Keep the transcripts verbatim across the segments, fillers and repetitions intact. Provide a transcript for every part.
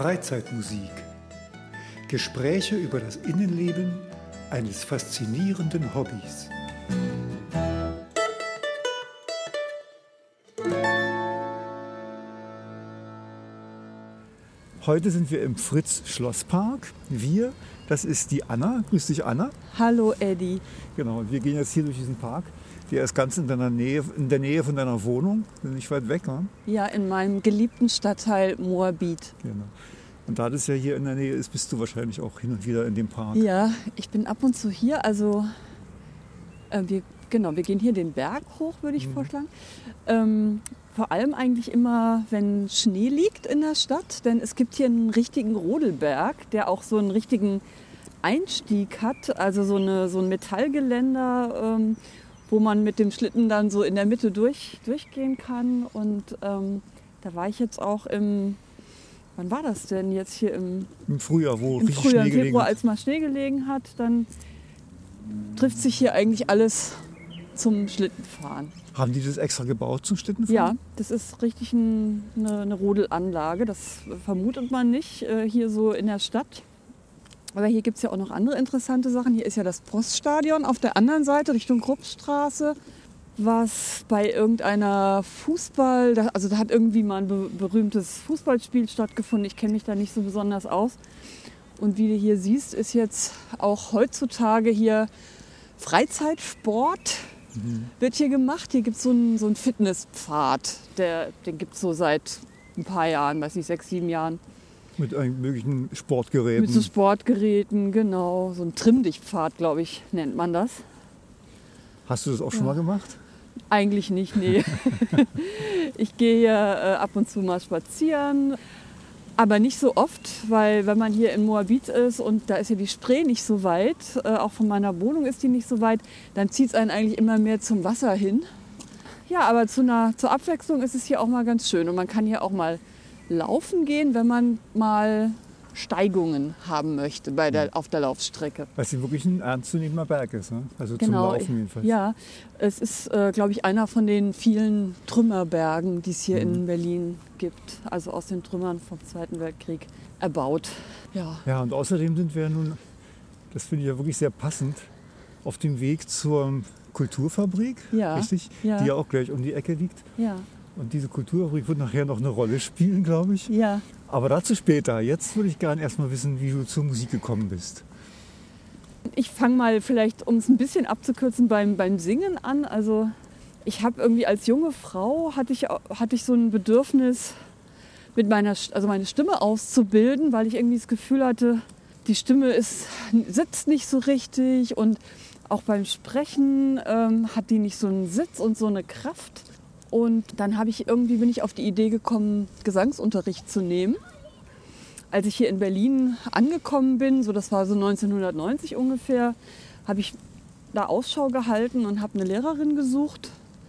Freizeitmusik. Gespräche über das Innenleben eines faszinierenden Hobbys. Heute sind wir im Fritz-Schlosspark. Wir, das ist die Anna. Grüß dich, Anna. Hallo, Eddie. Genau, und wir gehen jetzt hier durch diesen Park. Der ist ganz in, deiner Nähe, in der Nähe von deiner Wohnung, nicht weit weg. Ne? Ja, in meinem geliebten Stadtteil Moabit. Genau. Und da das ja hier in der Nähe ist, bist du wahrscheinlich auch hin und wieder in dem Park. Ja, ich bin ab und zu hier. Also, äh, wir, genau, wir gehen hier den Berg hoch, würde ich mhm. vorschlagen. Ähm, vor allem eigentlich immer, wenn Schnee liegt in der Stadt. Denn es gibt hier einen richtigen Rodelberg, der auch so einen richtigen Einstieg hat. Also so, eine, so ein Metallgeländer, ähm, wo man mit dem Schlitten dann so in der Mitte durch, durchgehen kann. Und ähm, da war ich jetzt auch im, wann war das denn jetzt hier im, Im Frühjahr, wo im richtig Frühjahr, Schnee im gelegen Februar, hat. als mal Schnee gelegen hat, dann trifft sich hier eigentlich alles zum Schlittenfahren. Haben die das extra gebaut zum Schlittenfahren? Ja, das ist richtig ein, eine, eine Rodelanlage. Das vermutet man nicht äh, hier so in der Stadt. Aber hier gibt es ja auch noch andere interessante Sachen. Hier ist ja das Poststadion auf der anderen Seite Richtung Kruppstraße, was bei irgendeiner Fußball, also da hat irgendwie mal ein be- berühmtes Fußballspiel stattgefunden. Ich kenne mich da nicht so besonders aus. Und wie du hier siehst, ist jetzt auch heutzutage hier Freizeitsport mhm. wird hier gemacht. Hier gibt es so einen, so einen Fitnesspfad, der, den gibt es so seit ein paar Jahren, weiß nicht, sechs, sieben Jahren. Mit allen möglichen Sportgeräten. Mit so Sportgeräten, genau. So ein Trimm-dich-Pfad, glaube ich, nennt man das. Hast du das auch ja. schon mal gemacht? Eigentlich nicht, nee. Ich gehe hier äh, ab und zu mal spazieren, aber nicht so oft, weil wenn man hier in Moabit ist und da ist ja die Spree nicht so weit, äh, auch von meiner Wohnung ist die nicht so weit, dann zieht es einen eigentlich immer mehr zum Wasser hin. Ja, aber zu einer, zur Abwechslung ist es hier auch mal ganz schön und man kann hier auch mal laufen gehen, wenn man mal Steigungen haben möchte bei der, auf der Laufstrecke. Weil es wirklich ein ernstzunehmender Berg ist, ne? Also genau, zum Laufen jedenfalls. Ja, es ist, äh, glaube ich, einer von den vielen Trümmerbergen, die es hier mhm. in Berlin gibt. Also aus den Trümmern vom Zweiten Weltkrieg erbaut. Ja. Ja, und außerdem sind wir nun, das finde ich ja wirklich sehr passend, auf dem Weg zur Kulturfabrik, ja. richtig? Ja. Die ja auch gleich um die Ecke liegt. Ja. Und diese Kulturfabrik wird nachher noch eine Rolle spielen, glaube ich. Ja. Aber dazu später. Jetzt würde ich gerne erstmal wissen, wie du zur Musik gekommen bist. Ich fange mal vielleicht, um es ein bisschen abzukürzen, beim, beim Singen an. Also ich habe irgendwie als junge Frau, hatte ich, hatte ich so ein Bedürfnis, mit meiner, also meine Stimme auszubilden, weil ich irgendwie das Gefühl hatte, die Stimme ist, sitzt nicht so richtig und auch beim Sprechen ähm, hat die nicht so einen Sitz und so eine Kraft. Und dann habe ich irgendwie bin ich auf die Idee gekommen, Gesangsunterricht zu nehmen. Als ich hier in Berlin angekommen bin, so das war so neunzehnhundertneunzig ungefähr, habe ich da Ausschau gehalten und habe eine Lehrerin gesucht.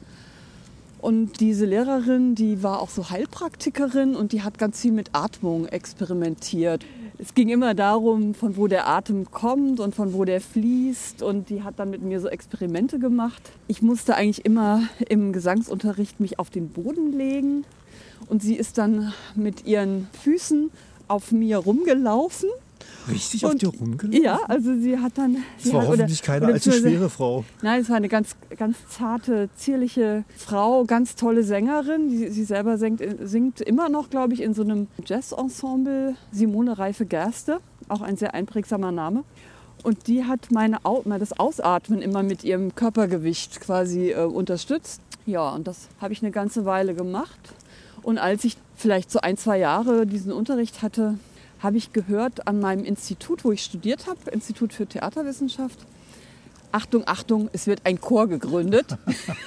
Und diese Lehrerin, die war auch so Heilpraktikerin und die hat ganz viel mit Atmung experimentiert. Es ging immer darum, von wo der Atem kommt und von wo der fließt. Und die hat dann mit mir so Experimente gemacht. Ich musste eigentlich immer im Gesangsunterricht mich auf den Boden legen. Und sie ist dann mit ihren Füßen auf mir rumgelaufen. Richtig und, auf dir rumgelaufen? Ja, also sie hat dann... Das war hat, hoffentlich oder, keine oder allzu schwere Frau. Nein, es war eine ganz, ganz zarte, zierliche Frau, ganz tolle Sängerin. Die, sie selber singt, singt immer noch, glaube ich, in so einem Jazzensemble. Simone Reife-Gerste, auch ein sehr einprägsamer Name. Und die hat meine, das Ausatmen immer mit ihrem Körpergewicht quasi äh, unterstützt. Ja, und das habe ich eine ganze Weile gemacht. Und als ich vielleicht so ein, zwei Jahre diesen Unterricht hatte, habe ich gehört an meinem Institut, wo ich studiert habe, Institut für Theaterwissenschaft, Achtung, Achtung, es wird ein Chor gegründet.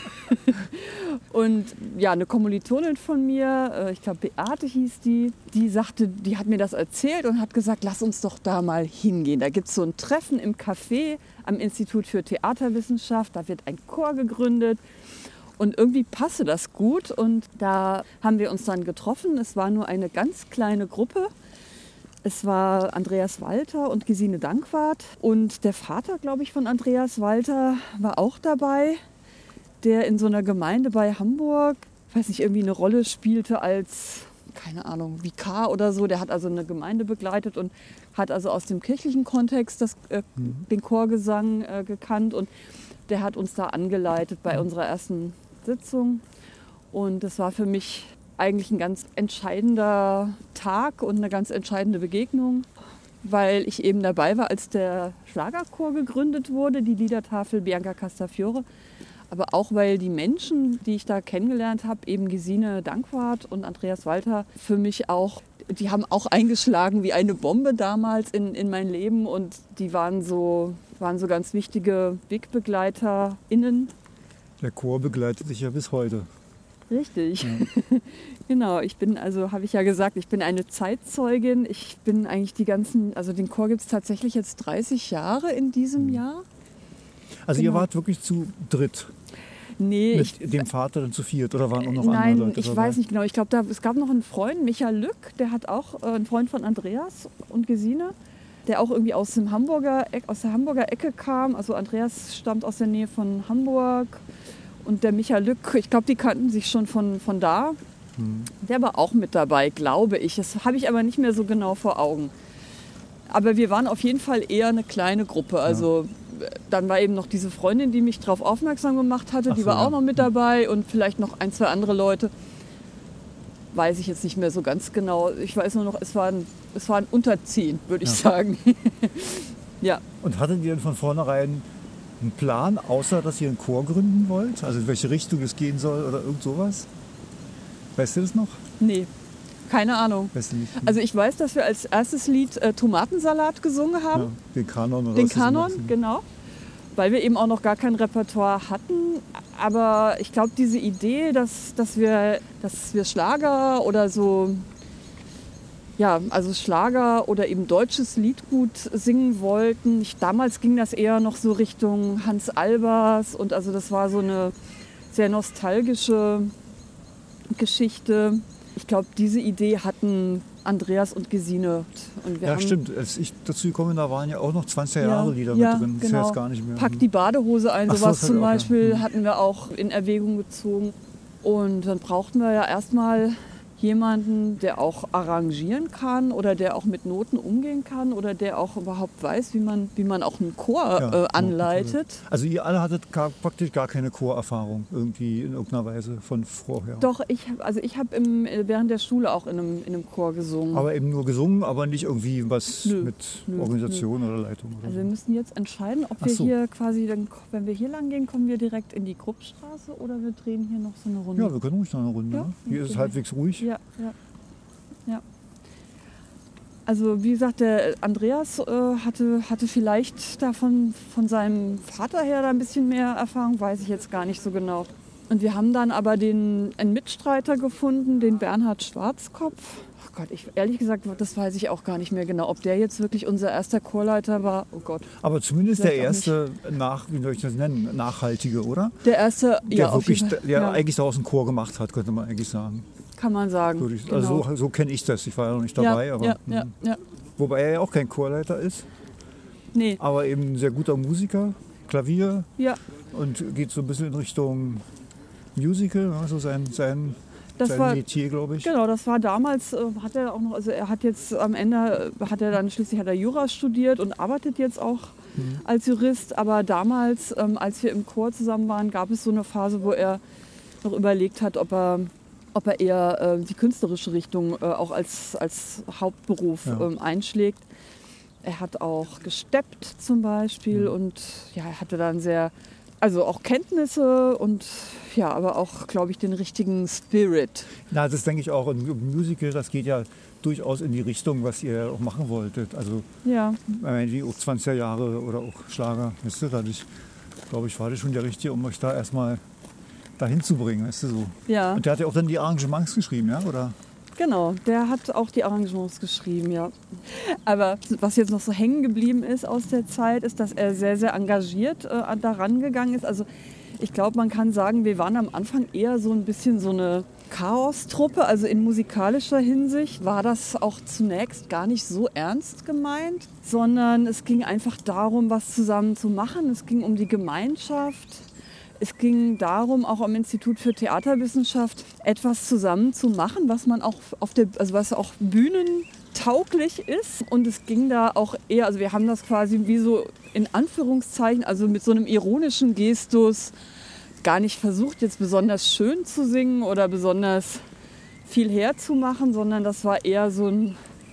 Und ja, eine Kommilitonin von mir, ich glaube Beate hieß die, die sagte, die hat mir das erzählt und hat gesagt, lass uns doch da mal hingehen. Da gibt es so ein Treffen im Café am Institut für Theaterwissenschaft, da wird ein Chor gegründet. Und irgendwie passte das gut und da haben wir uns dann getroffen. Es war nur eine ganz kleine Gruppe. Es war Andreas Walter und Gesine Dankwart und der Vater, glaube ich, von Andreas Walter war auch dabei, der in so einer Gemeinde bei Hamburg, weiß nicht, irgendwie eine Rolle spielte als keine Ahnung, Vikar oder so, der hat also eine Gemeinde begleitet und hat also aus dem kirchlichen Kontext das, äh, mhm. den Chorgesang äh, gekannt und der hat uns da angeleitet bei unserer ersten Sitzung und das war für mich eigentlich ein ganz entscheidender Tag und eine ganz entscheidende Begegnung, weil ich eben dabei war, als der Schlagerchor gegründet wurde, die Liedertafel Bianca Castafiore. Aber auch, weil die Menschen, die ich da kennengelernt habe, eben Gesine Dankwart und Andreas Walter, für mich auch, die haben auch eingeschlagen wie eine Bombe damals in, in mein Leben. Und die waren so, waren so ganz wichtige WegBegleiterInnen. Der Chor begleitet dich ja bis heute. Richtig. Ja. Genau, ich bin, also habe ich ja gesagt, ich bin eine Zeitzeugin. Ich bin eigentlich die ganzen, also den Chor gibt es tatsächlich jetzt dreißig Jahre in diesem mhm. Jahr. Also genau. Ihr wart wirklich zu dritt? Nee. Mit ich, dem Vater dann zu viert oder waren auch noch nein, andere Leute ich dabei? weiß nicht genau. Ich glaube, es gab noch einen Freund, Michael Lück, der hat auch, äh, ein Freund von Andreas und Gesine, der auch irgendwie aus, dem Hamburger, aus der Hamburger Ecke kam. Also Andreas stammt aus der Nähe von Hamburg und der Michael Lück, ich glaube, die kannten sich schon von, von da. Hm. Der war auch mit dabei, glaube ich. Das habe ich aber nicht mehr so genau vor Augen. Aber wir waren auf jeden Fall eher eine kleine Gruppe. Also ja. Dann war eben noch diese Freundin, die mich darauf aufmerksam gemacht hatte. Ach die so, war auch ja. noch mit dabei und vielleicht noch ein, zwei andere Leute. Weiß ich jetzt nicht mehr so ganz genau. Ich weiß nur noch, es waren, es waren unter zehn, würde ich ja. sagen. Ja. Und hattet ihr denn von vornherein einen Plan, außer dass ihr einen Chor gründen wollt? Also in welche Richtung es gehen soll oder irgend sowas? Weißt du das noch? Nee. Keine Ahnung. Also ich weiß, dass wir als erstes Lied äh, Tomatensalat gesungen haben. Ja, den Kanon oder Den Kanon, genau. Weil wir eben auch noch gar kein Repertoire hatten. Aber ich glaube, diese Idee, dass, dass, wir, dass wir Schlager oder so, ja, also Schlager oder eben deutsches Liedgut singen wollten. Ich, damals ging das eher noch so Richtung Hans Albers und also das war so eine sehr nostalgische Geschichte. Ich glaube, diese Idee hatten Andreas und Gesine. Und wir ja, haben, stimmt. Als ich dazu gekommen bin, da waren ja auch noch zwanziger Jahre Lieder ja, mit drin. Das genau. ist jetzt gar nicht mehr. Pack die Badehose ein, sowas so, zum auch, Beispiel ja. hatten wir auch in Erwägung gezogen. Und dann brauchten wir ja erstmal jemanden, der auch arrangieren kann oder der auch mit Noten umgehen kann oder der auch überhaupt weiß, wie man, wie man auch einen Chor ja, äh, anleitet. Also ihr alle hattet gar, praktisch gar keine Chorerfahrung irgendwie in irgendeiner Weise von vorher? Doch, ich, also ich habe während der Schule auch in einem, in einem Chor gesungen. Aber eben nur gesungen, aber nicht irgendwie was nö, mit nö, Organisation nö. oder Leitung? Oder also so. Wir müssen jetzt entscheiden, ob wir so. hier quasi, dann, wenn wir hier lang gehen, kommen wir direkt in die Kruppstraße oder wir drehen hier noch so eine Runde. Ja, wir können ruhig noch eine Runde. Ja? Ne? Hier okay. ist es halbwegs ruhig. Ja, ja, ja. Also wie gesagt, der Andreas äh, hatte, hatte vielleicht davon von seinem Vater her da ein bisschen mehr Erfahrung, weiß ich jetzt gar nicht so genau. Und wir haben dann aber den, einen Mitstreiter gefunden, den Bernhard Schwarzkopf. Ach Gott, ich, ehrlich gesagt, das weiß ich auch gar nicht mehr genau, ob der jetzt wirklich unser erster Chorleiter war. Oh Gott. Aber zumindest der erste, nach, wie soll ich das nennen, nachhaltige, oder? Der erste, der ja, wirklich, auf jeden Fall. Der ja. eigentlich daraus einen Chor gemacht hat, könnte man eigentlich sagen. Kann man sagen. Ich, also genau. so, so kenne ich das. Ich war ja noch nicht dabei. Ja, aber, ja, ja, ja. Wobei er ja auch kein Chorleiter ist. Nee. Aber eben ein sehr guter Musiker, Klavier. Ja. Und geht so ein bisschen in Richtung Musical, also sein, sein, das sein war, Metier, glaube ich. Genau, das war damals, äh, hat er auch noch, also er hat jetzt am Ende, hat er dann schließlich hat er Jura studiert und arbeitet jetzt auch mhm. als Jurist. Aber damals, ähm, als wir im Chor zusammen waren, gab es so eine Phase, wo er noch überlegt hat, ob er ob er eher äh, die künstlerische Richtung äh, auch als, als Hauptberuf ja. ähm, einschlägt. Er hat auch gesteppt zum Beispiel mhm. und ja, er hatte dann sehr, also auch Kenntnisse und ja, aber auch, glaube ich, den richtigen Spirit. Na, das denke ich auch. Ein Musical, das geht ja durchaus in die Richtung, was ihr auch machen wolltet. Also ja. die auch zwanziger Jahre oder auch Schlager, weißt du, dadurch, glaube ich, war das schon der Richtige, um euch da erstmal dahin zu bringen, weißt du so. Ja. Und der hat ja auch dann die Arrangements geschrieben, ja, oder? Genau, der hat auch die Arrangements geschrieben, ja. Aber was jetzt noch so hängen geblieben ist aus der Zeit, ist, dass er sehr, sehr engagiert äh, daran gegangen ist. Also ich glaube, man kann sagen, wir waren am Anfang eher so ein bisschen so eine Chaostruppe. Also in musikalischer Hinsicht war das auch zunächst gar nicht so ernst gemeint, sondern es ging einfach darum, was zusammen zu machen. Es ging um die Gemeinschaft. Es ging darum, auch am Institut für Theaterwissenschaft etwas zusammen zu machen, was man auch auf der, also was auch bühnentauglich ist. Und es ging da auch eher, also wir haben das quasi wie so in Anführungszeichen, also mit so einem ironischen Gestus gar nicht versucht, jetzt besonders schön zu singen oder besonders viel herzumachen, sondern das war eher so ein,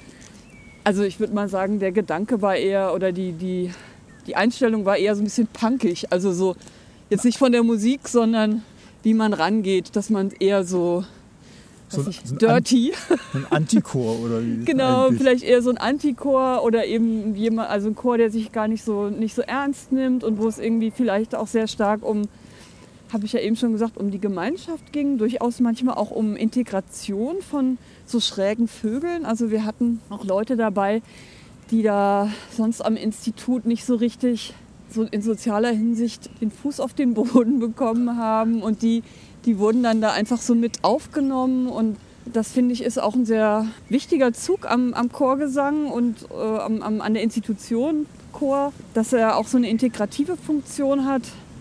also ich würde mal sagen, der Gedanke war eher, oder die, die, die Einstellung war eher so ein bisschen punkig, also so jetzt nicht von der Musik, sondern wie man rangeht, dass man eher so, so, ich, so ein dirty. An, ein Antichor oder wie? Genau, eigentlich? vielleicht eher so ein Antichor oder eben jemand, also ein Chor, der sich gar nicht so, nicht so ernst nimmt und wo es irgendwie vielleicht auch sehr stark um, habe ich ja eben schon gesagt, um die Gemeinschaft ging, durchaus manchmal auch um Integration von so schrägen Vögeln. Also wir hatten auch Leute dabei, die da sonst am Institut nicht so richtig so in sozialer Hinsicht den Fuß auf den Boden bekommen haben und die, die wurden dann da einfach so mit aufgenommen und das finde ich ist auch ein sehr wichtiger Zug am, am Chorgesang und äh, am, am, an der Institution Chor, dass er auch so eine integrative Funktion hat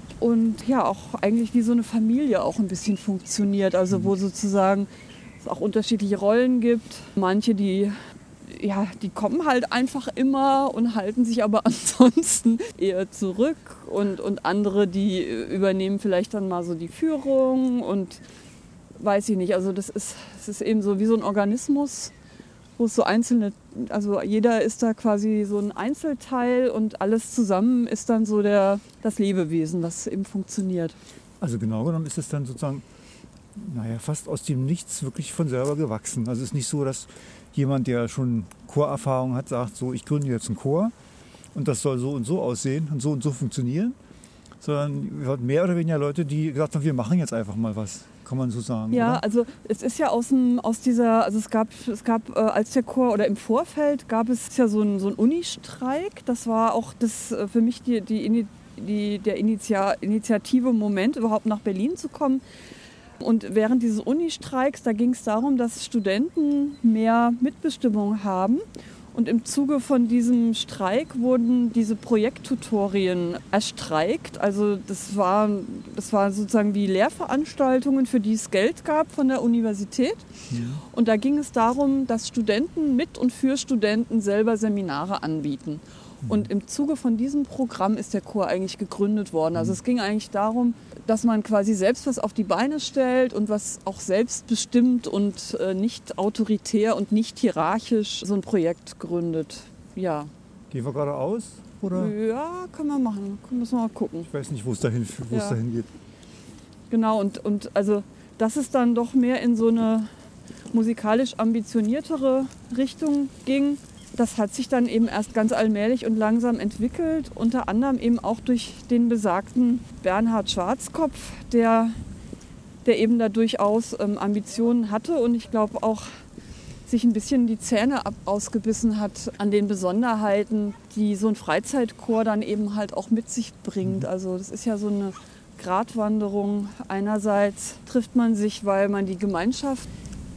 und ja auch eigentlich wie so eine Familie auch ein bisschen funktioniert, also wo sozusagen es auch unterschiedliche Rollen gibt, manche die Ja, die kommen halt einfach immer und halten sich aber ansonsten eher zurück und, und andere, die übernehmen vielleicht dann mal so die Führung und weiß ich nicht, also das ist, das ist eben so wie so ein Organismus, wo es so einzelne, also jeder ist da quasi so ein Einzelteil und alles zusammen ist dann so der, das Lebewesen, was eben funktioniert. Also genau genommen ist es dann sozusagen, naja, fast aus dem Nichts wirklich von selber gewachsen. Also es ist nicht so, dass jemand, der schon Chorerfahrung hat, sagt, so, ich gründe jetzt einen Chor und das soll so und so aussehen und so und so funktionieren, sondern wir hatten mehr oder weniger Leute, die gesagt haben, wir machen jetzt einfach mal was, kann man so sagen. Ja, oder? also es ist ja aus, dem, aus dieser, also es gab, es gab äh, als der Chor oder im Vorfeld gab es ja so einen so einen Uni-Streik, das war auch das äh, für mich die, die, die, der Initial, Initiative Moment, überhaupt nach Berlin zu kommen. Und während dieses Uni-Streiks, da ging es darum, dass Studenten mehr Mitbestimmung haben. Und im Zuge von diesem Streik wurden diese Projekttutorien erstreikt. Also das war, das war sozusagen wie Lehrveranstaltungen, für die es Geld gab von der Universität. Ja. Und da ging es darum, dass Studenten mit und für Studenten selber Seminare anbieten. Und im Zuge von diesem Programm ist der Chor eigentlich gegründet worden. Also es ging eigentlich darum, dass man quasi selbst was auf die Beine stellt und was auch selbstbestimmt und äh, nicht autoritär und nicht hierarchisch so ein Projekt gründet. Ja. Gehen wir geradeaus? Oder? Ja, können wir machen. Müssen wir mal gucken. Ich weiß nicht, wo es dahin, wo es ja. dahin geht. Genau, und, und also dass es dann doch mehr in so eine musikalisch ambitioniertere Richtung ging. Das hat sich dann eben erst ganz allmählich und langsam entwickelt, unter anderem eben auch durch den besagten Bernhard Schwarzkopf, der, der eben da durchaus ähm, Ambitionen hatte und ich glaube auch sich ein bisschen die Zähne ab ausgebissen hat an den Besonderheiten, die so ein Freizeitchor dann eben halt auch mit sich bringt. Also das ist ja so eine Gratwanderung. Einerseits trifft man sich, weil man die Gemeinschaft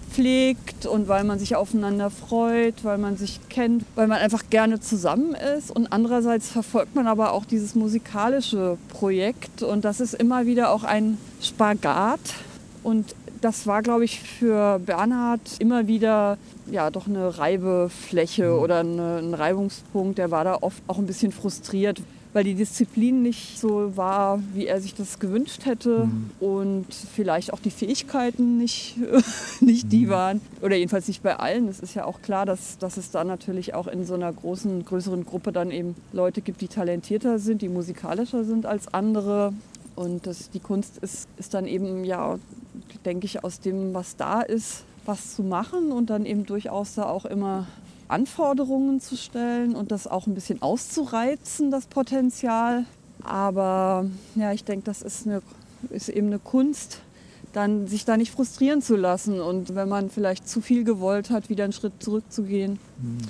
pflegt und weil man sich aufeinander freut, weil man sich kennt, weil man einfach gerne zusammen ist. Und andererseits verfolgt man aber auch dieses musikalische Projekt und das ist immer wieder auch ein Spagat. Und das war, glaube ich, für Bernhard immer wieder ja, doch eine Reibefläche mhm. oder eine, ein Reibungspunkt. Der war da oft auch ein bisschen frustriert, weil die Disziplin nicht so war, wie er sich das gewünscht hätte mhm. und vielleicht auch die Fähigkeiten nicht, nicht mhm. die waren oder jedenfalls nicht bei allen. Es ist ja auch klar, dass, dass es da natürlich auch in so einer großen, größeren Gruppe dann eben Leute gibt, die talentierter sind, die musikalischer sind als andere und das, die Kunst ist, ist dann eben, ja, denke ich, aus dem, was da ist, was zu machen und dann eben durchaus da auch immer Anforderungen zu stellen und das auch ein bisschen auszureizen, das Potenzial. Aber ja, ich denke, das ist, eine, ist eben eine Kunst, dann sich da nicht frustrieren zu lassen und wenn man vielleicht zu viel gewollt hat, wieder einen Schritt zurückzugehen.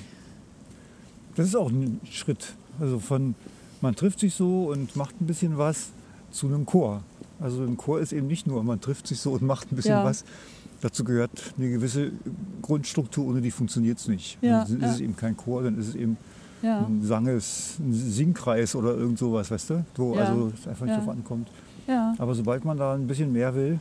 Das ist auch ein Schritt. Also von man trifft sich so und macht ein bisschen was zu einem Chor. Also ein Chor ist eben nicht nur, man trifft sich so und macht ein bisschen ja. was. Dazu gehört eine gewisse Grundstruktur, ohne die funktioniert es nicht. Ja, dann ist ja. es eben kein Chor, dann ist es eben ja. ein Sanges, ein Singkreis oder irgend sowas, weißt du? Wo ja. also es einfach nicht ja. drauf ankommt. ja. Aber sobald man da ein bisschen mehr will,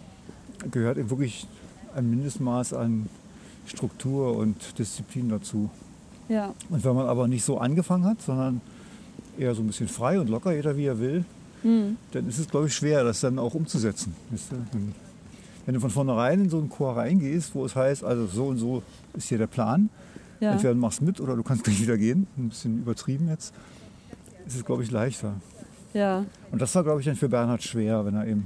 gehört eben wirklich ein Mindestmaß an Struktur und Disziplin dazu. Ja. Und wenn man aber nicht so angefangen hat, sondern eher so ein bisschen frei und locker, jeder wie er will, Mhm. dann ist es, glaube ich, schwer, das dann auch umzusetzen. Weißt du? Wenn du von vornherein in so einen Chor reingehst, wo es heißt, also so und so ist hier der Plan, Ja. entweder du machst mit oder du kannst gleich wieder gehen, ein bisschen übertrieben jetzt, ist es, glaube ich, leichter. Ja. Und das war, glaube ich, dann für Bernhard schwer, wenn er eben,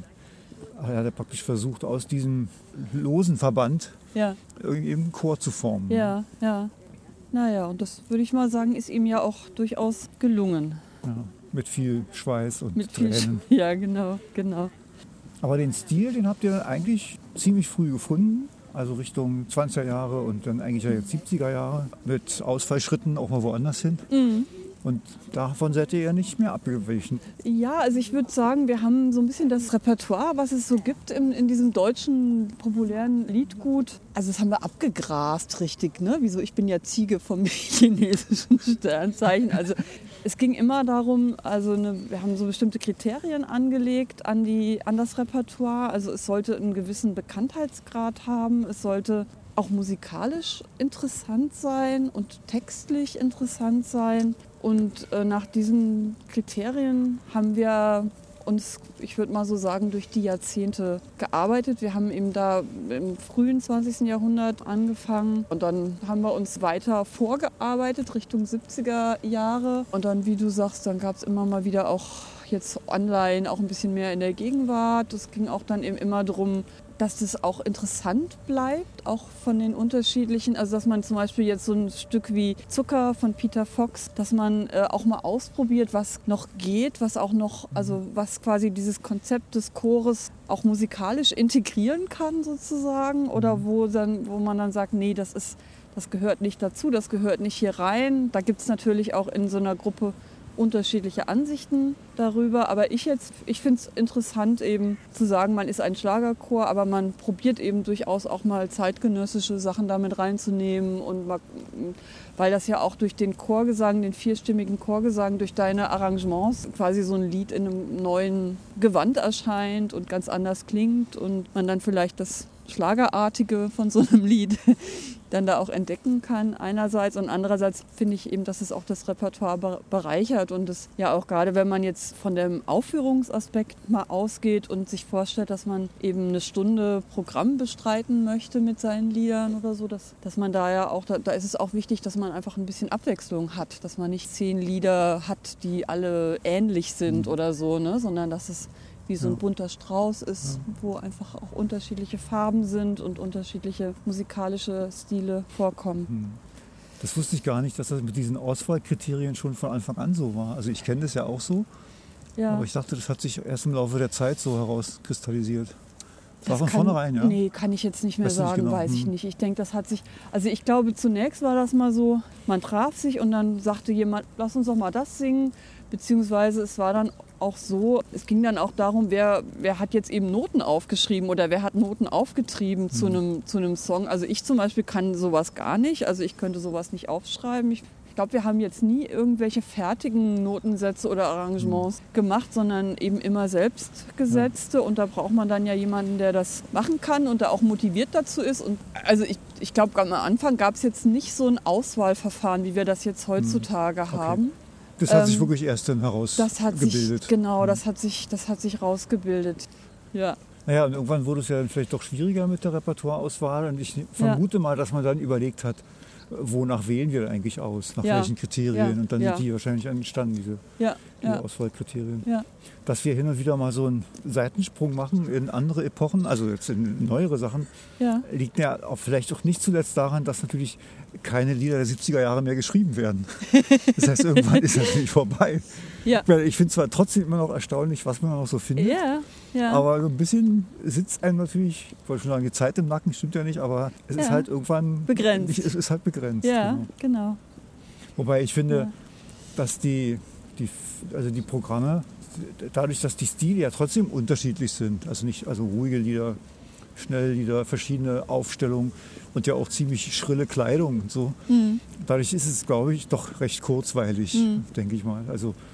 er hat praktisch versucht, aus diesem losen Verband Ja. irgendwie einen Chor zu formen. Ja. Ja. Naja, und das würde ich mal sagen, ist ihm ja auch durchaus gelungen. Ja, mit viel Schweiß und Mit viel Tränen. Sch- Ja, genau, genau. Aber den Stil, den habt ihr eigentlich ziemlich früh gefunden. Also Richtung zwanziger Jahre und dann eigentlich ja jetzt siebziger Jahre. Mit Ausfallschritten auch mal woanders hin. Mhm. Und davon seid ihr ja nicht mehr abgewichen. Ja, also ich würde sagen, wir haben so ein bisschen das Repertoire, was es so gibt in, in diesem deutschen populären Liedgut. Also das haben wir abgegrast, richtig, ne? Wieso? Ich bin ja Ziege vom chinesischen Sternzeichen. Also es ging immer darum, also eine, wir haben so bestimmte Kriterien angelegt an, die, an das Repertoire. Also es sollte einen gewissen Bekanntheitsgrad haben, es sollte auch musikalisch interessant sein und textlich interessant sein. Und äh, nach diesen Kriterien haben wir uns, ich würde mal so sagen, durch die Jahrzehnte gearbeitet. Wir haben eben da im frühen zwanzigsten Jahrhundert angefangen und dann haben wir uns weiter vorgearbeitet Richtung siebziger Jahre. Und dann, wie du sagst, dann gab es immer mal wieder auch jetzt online auch ein bisschen mehr in der Gegenwart. Es ging auch dann eben immer darum, dass das auch interessant bleibt, auch von den unterschiedlichen, also dass man zum Beispiel jetzt so ein Stück wie Zucker von Peter Fox, dass man äh, auch mal ausprobiert, was noch geht, was auch noch, also was quasi dieses Konzept des Chores auch musikalisch integrieren kann sozusagen, oder wo dann, wo man dann sagt, nee, das ist, das gehört nicht dazu, das gehört nicht hier rein. Da gibt es natürlich auch in so einer Gruppe unterschiedliche Ansichten darüber, aber ich jetzt, ich finde es interessant eben zu sagen, man ist ein Schlagerchor, aber man probiert eben durchaus auch mal zeitgenössische Sachen damit reinzunehmen und mal, weil das ja auch durch den Chorgesang, den vierstimmigen Chorgesang, durch deine Arrangements quasi so ein Lied in einem neuen Gewand erscheint und ganz anders klingt und man dann vielleicht das Schlagerartige von so einem Lied dann da auch entdecken kann einerseits und andererseits finde ich eben, dass es auch das Repertoire bereichert und es ja auch gerade, wenn man jetzt von dem Aufführungsaspekt mal ausgeht und sich vorstellt, dass man eben eine Stunde Programm bestreiten möchte mit seinen Liedern oder so, dass, dass man da ja auch, da, da ist es auch wichtig, dass man einfach ein bisschen Abwechslung hat, dass man nicht zehn Lieder hat, die alle ähnlich sind mhm. oder so, ne, sondern dass es wie so ein bunter Strauß ist, ja. wo einfach auch unterschiedliche Farben sind und unterschiedliche musikalische Stile vorkommen. Das wusste ich gar nicht, dass das mit diesen Auswahlkriterien schon von Anfang an so war. Also ich kenne das ja auch so, ja. aber ich dachte, das hat sich erst im Laufe der Zeit so herauskristallisiert. Das war von kann, vornherein, ja? Nee, kann ich jetzt nicht mehr weißt sagen, nicht genau. weiß ich hm. nicht. Ich denke, das hat sich, also ich glaube, zunächst war das mal so, man traf sich und dann sagte jemand, lass uns doch mal das singen, beziehungsweise es war dann auch so, es ging dann auch darum, wer, wer hat jetzt eben Noten aufgeschrieben oder wer hat Noten aufgetrieben mhm. zu einem zu einem Song. Also ich zum Beispiel kann sowas gar nicht, also ich könnte sowas nicht aufschreiben. Ich, ich glaube, wir haben jetzt nie irgendwelche fertigen Notensätze oder Arrangements mhm. gemacht, sondern eben immer selbstgesetzte. Ja. Und da braucht man dann ja jemanden, der das machen kann und da auch motiviert dazu ist. Und also ich, ich glaube, am Anfang gab es jetzt nicht so ein Auswahlverfahren, wie wir das jetzt heutzutage mhm. okay. haben. Das hat ähm, sich wirklich erst dann herausgebildet. Das hat sich, genau, das hat sich, das hat sich rausgebildet. Ja. Naja, und irgendwann wurde es ja dann vielleicht doch schwieriger mit der Repertoireauswahl. Und ich vermute ja. mal, dass man dann überlegt hat, wonach wählen wir eigentlich aus, nach ja. welchen Kriterien. Ja. Und dann ja. sind die wahrscheinlich entstanden, diese, ja. diese ja. Auswahlkriterien. Ja. Dass wir hin und wieder mal so einen Seitensprung machen in andere Epochen, also jetzt in neuere Sachen, ja. liegt ja auch vielleicht auch nicht zuletzt daran, dass natürlich keine Lieder der siebziger Jahre mehr geschrieben werden. Das heißt, irgendwann ist das natürlich vorbei. Ja. Ich finde zwar trotzdem immer noch erstaunlich, was man noch so findet, ja. Ja. aber so ein bisschen sitzt einem natürlich, ich wollte schon sagen, die Zeit im Nacken, stimmt ja nicht, aber es ja. ist halt irgendwann begrenzt. Nicht, es ist halt begrenzt. Ja, genau. genau. Wobei ich finde, ja. dass die, die, also die Programme, dadurch, dass die Stile ja trotzdem unterschiedlich sind, also nicht also ruhige Lieder, schnelle Lieder, verschiedene Aufstellungen und ja auch ziemlich schrille Kleidung und so. Mhm. Dadurch ist es, glaube ich, doch recht kurzweilig, mhm. denke ich mal. Also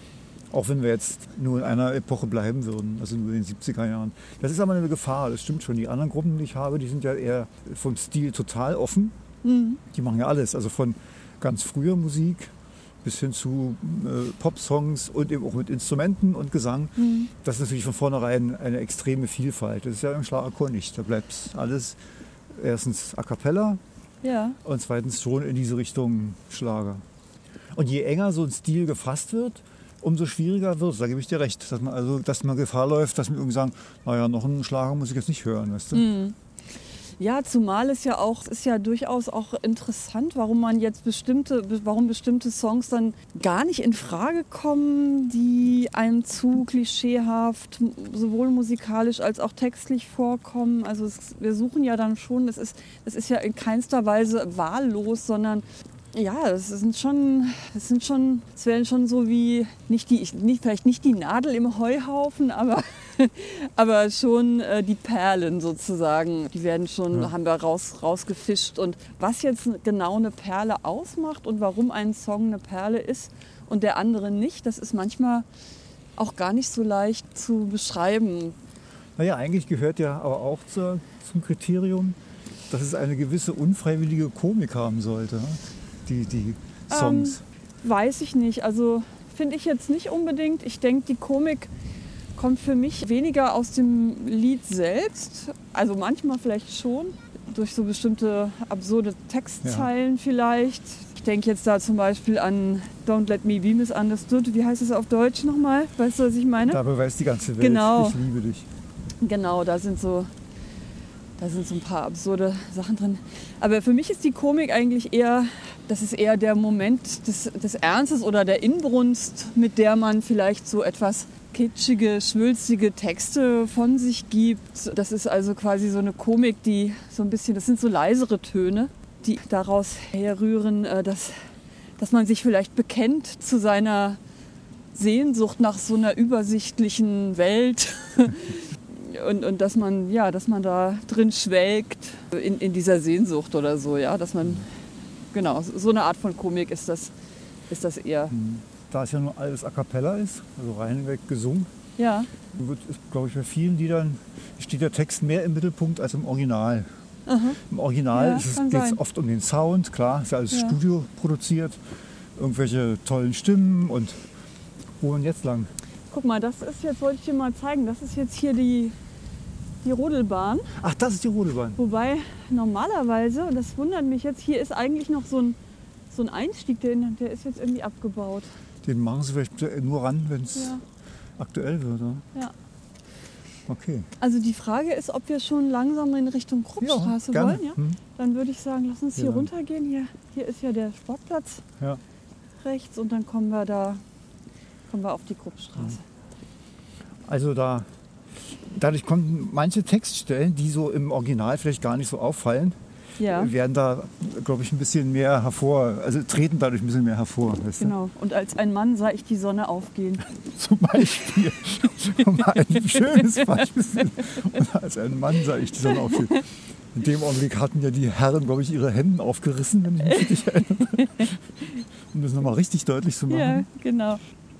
Auch wenn wir jetzt nur in einer Epoche bleiben würden, also nur in den siebziger Jahren. Das ist aber eine Gefahr, das stimmt schon. Die anderen Gruppen, die ich habe, die sind ja eher vom Stil total offen. Mhm. Die machen ja alles, also von ganz früher Musik bis hin zu äh, Popsongs und eben auch mit Instrumenten und Gesang. Mhm. Das ist natürlich von vornherein eine extreme Vielfalt. Das ist ja im Schlagerchor nicht. Da bleibt alles erstens a cappella ja. und zweitens schon in diese Richtung Schlager. Und je enger so ein Stil gefasst wird, umso schwieriger wird es. Da gebe ich dir recht. Dass man, also, dass man Gefahr läuft, dass wir irgendwie sagen, naja, noch einen Schlager muss ich jetzt nicht hören. Weißt du? Mhm. Ja, zumal es ja auch, ist ja durchaus auch interessant, warum man jetzt bestimmte, warum bestimmte Songs dann gar nicht in Frage kommen, die einem zu klischeehaft, sowohl musikalisch als auch textlich vorkommen. Also es, wir suchen ja dann schon, das ist, das ist ja in keinster Weise wahllos, sondern ja, es sind schon, es sind schon, es wären schon so wie, nicht die, nicht, vielleicht nicht die Nadel im Heuhaufen, aber, aber schon äh, die Perlen sozusagen. Die werden schon, ja. haben wir raus, rausgefischt. Und was jetzt genau eine Perle ausmacht und warum ein Song eine Perle ist und der andere nicht, das ist manchmal auch gar nicht so leicht zu beschreiben. Naja, eigentlich gehört ja aber auch zur, zum Kriterium, dass es eine gewisse unfreiwillige Komik haben sollte. Die, die Songs? Ähm, weiß ich nicht. Also finde ich jetzt nicht unbedingt. Ich denke, die Komik kommt für mich weniger aus dem Lied selbst. Also manchmal vielleicht schon. Durch so bestimmte absurde Textzeilen ja. vielleicht. Ich denke jetzt da zum Beispiel an Don't Let Me Be Misunderstood. Wie heißt es auf Deutsch nochmal? Weißt du, was ich meine? Da beweist die ganze Welt, genau. Ich liebe dich. Genau, da sind so... Da sind so ein paar absurde Sachen drin. Aber für mich ist die Komik eigentlich eher, das ist eher der Moment des, des Ernstes oder der Inbrunst, mit der man vielleicht so etwas kitschige, schwülstige Texte von sich gibt. Das ist also quasi so eine Komik, die so ein bisschen, das sind so leisere Töne, die daraus herrühren, dass, dass man sich vielleicht bekennt zu seiner Sehnsucht nach so einer übersichtlichen Welt. Und, und dass man, ja, dass man da drin schwelgt in, in dieser Sehnsucht oder so, ja, dass man, genau, so eine Art von Komik ist das, ist das eher. Da es ja nur alles a cappella ist, also reinweg gesungen, ja. wird, glaube ich, bei vielen Liedern steht der Text mehr im Mittelpunkt als im Original. Aha. Im Original ja, geht es oft um den Sound, klar, ist ja alles ja. Studio produziert, irgendwelche tollen Stimmen und wo denn jetzt lang? Guck mal, das ist jetzt, wollte ich dir mal zeigen, das ist jetzt hier die, die Rodelbahn. Ach, das ist die Rodelbahn. Wobei normalerweise, und das wundert mich jetzt, hier ist eigentlich noch so ein, so ein Einstieg, der, der ist jetzt irgendwie abgebaut. Den machen sie vielleicht nur ran, wenn es ja. aktuell wird, oder? Ja. Okay. Also die Frage ist, ob wir schon langsam in Richtung Kruppstraße ja, wollen. Ja? Hm. Dann würde ich sagen, lass uns hier, hier runtergehen. Hier, hier ist ja der Sportplatz ja. rechts und dann kommen wir da kommen wir auf die Kruppstraße. Also da, dadurch kommen manche Textstellen, die so im Original vielleicht gar nicht so auffallen, ja. werden da, glaube ich, ein bisschen mehr hervor, also treten dadurch ein bisschen mehr hervor. Weißt du? Genau. Und als ein Mann sah ich die Sonne aufgehen. Zum Beispiel. Ein schönes Beispiel. Und als ein Mann sah ich die Sonne aufgehen. In dem Augenblick hatten ja die Herren, glaube ich, ihre Hemden aufgerissen, wenn ich mich richtig erinnere. Um das nochmal richtig deutlich zu machen. Ja, genau.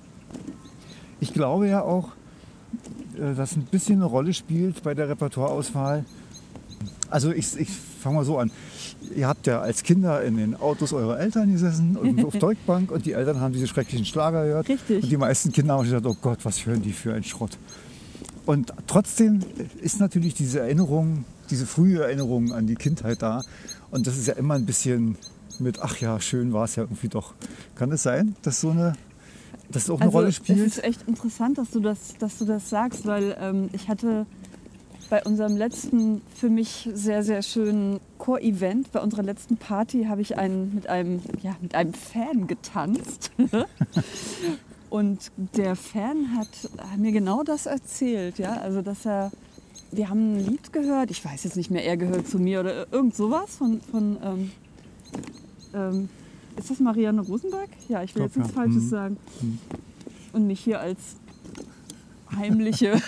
Ich glaube ja auch, dass ein bisschen eine Rolle spielt bei der Repertoireauswahl. Also ich, ich fange mal so an. Ihr habt ja als Kinder in den Autos eurer Eltern gesessen und auf der Rückbank und die Eltern haben diese schrecklichen Schlager gehört. Richtig. Und die meisten Kinder haben gesagt, oh Gott, was hören die für einen Schrott. Und trotzdem ist natürlich diese Erinnerung, diese frühe Erinnerung an die Kindheit da. Und das ist ja immer ein bisschen mit, ach ja, schön war es ja irgendwie doch. Kann es sein, dass so eine... Das auch eine also, Rolle spielt? Es ist echt interessant, dass du das, dass du das sagst, weil ähm, ich hatte bei unserem letzten, für mich sehr, sehr schönen Chor-Event, bei unserer letzten Party, habe ich einen, mit, einem, ja, mit einem Fan getanzt. Und der Fan hat mir genau das erzählt. Ja? Also, dass er, wir haben ein Lied gehört, ich weiß jetzt nicht mehr, er gehört zu mir oder irgend sowas von... von ähm, ähm, ist das Marianne Rosenberg? Ja, ich will jetzt nichts ja. Falsches mhm. sagen. Mhm. Und mich hier als heimliche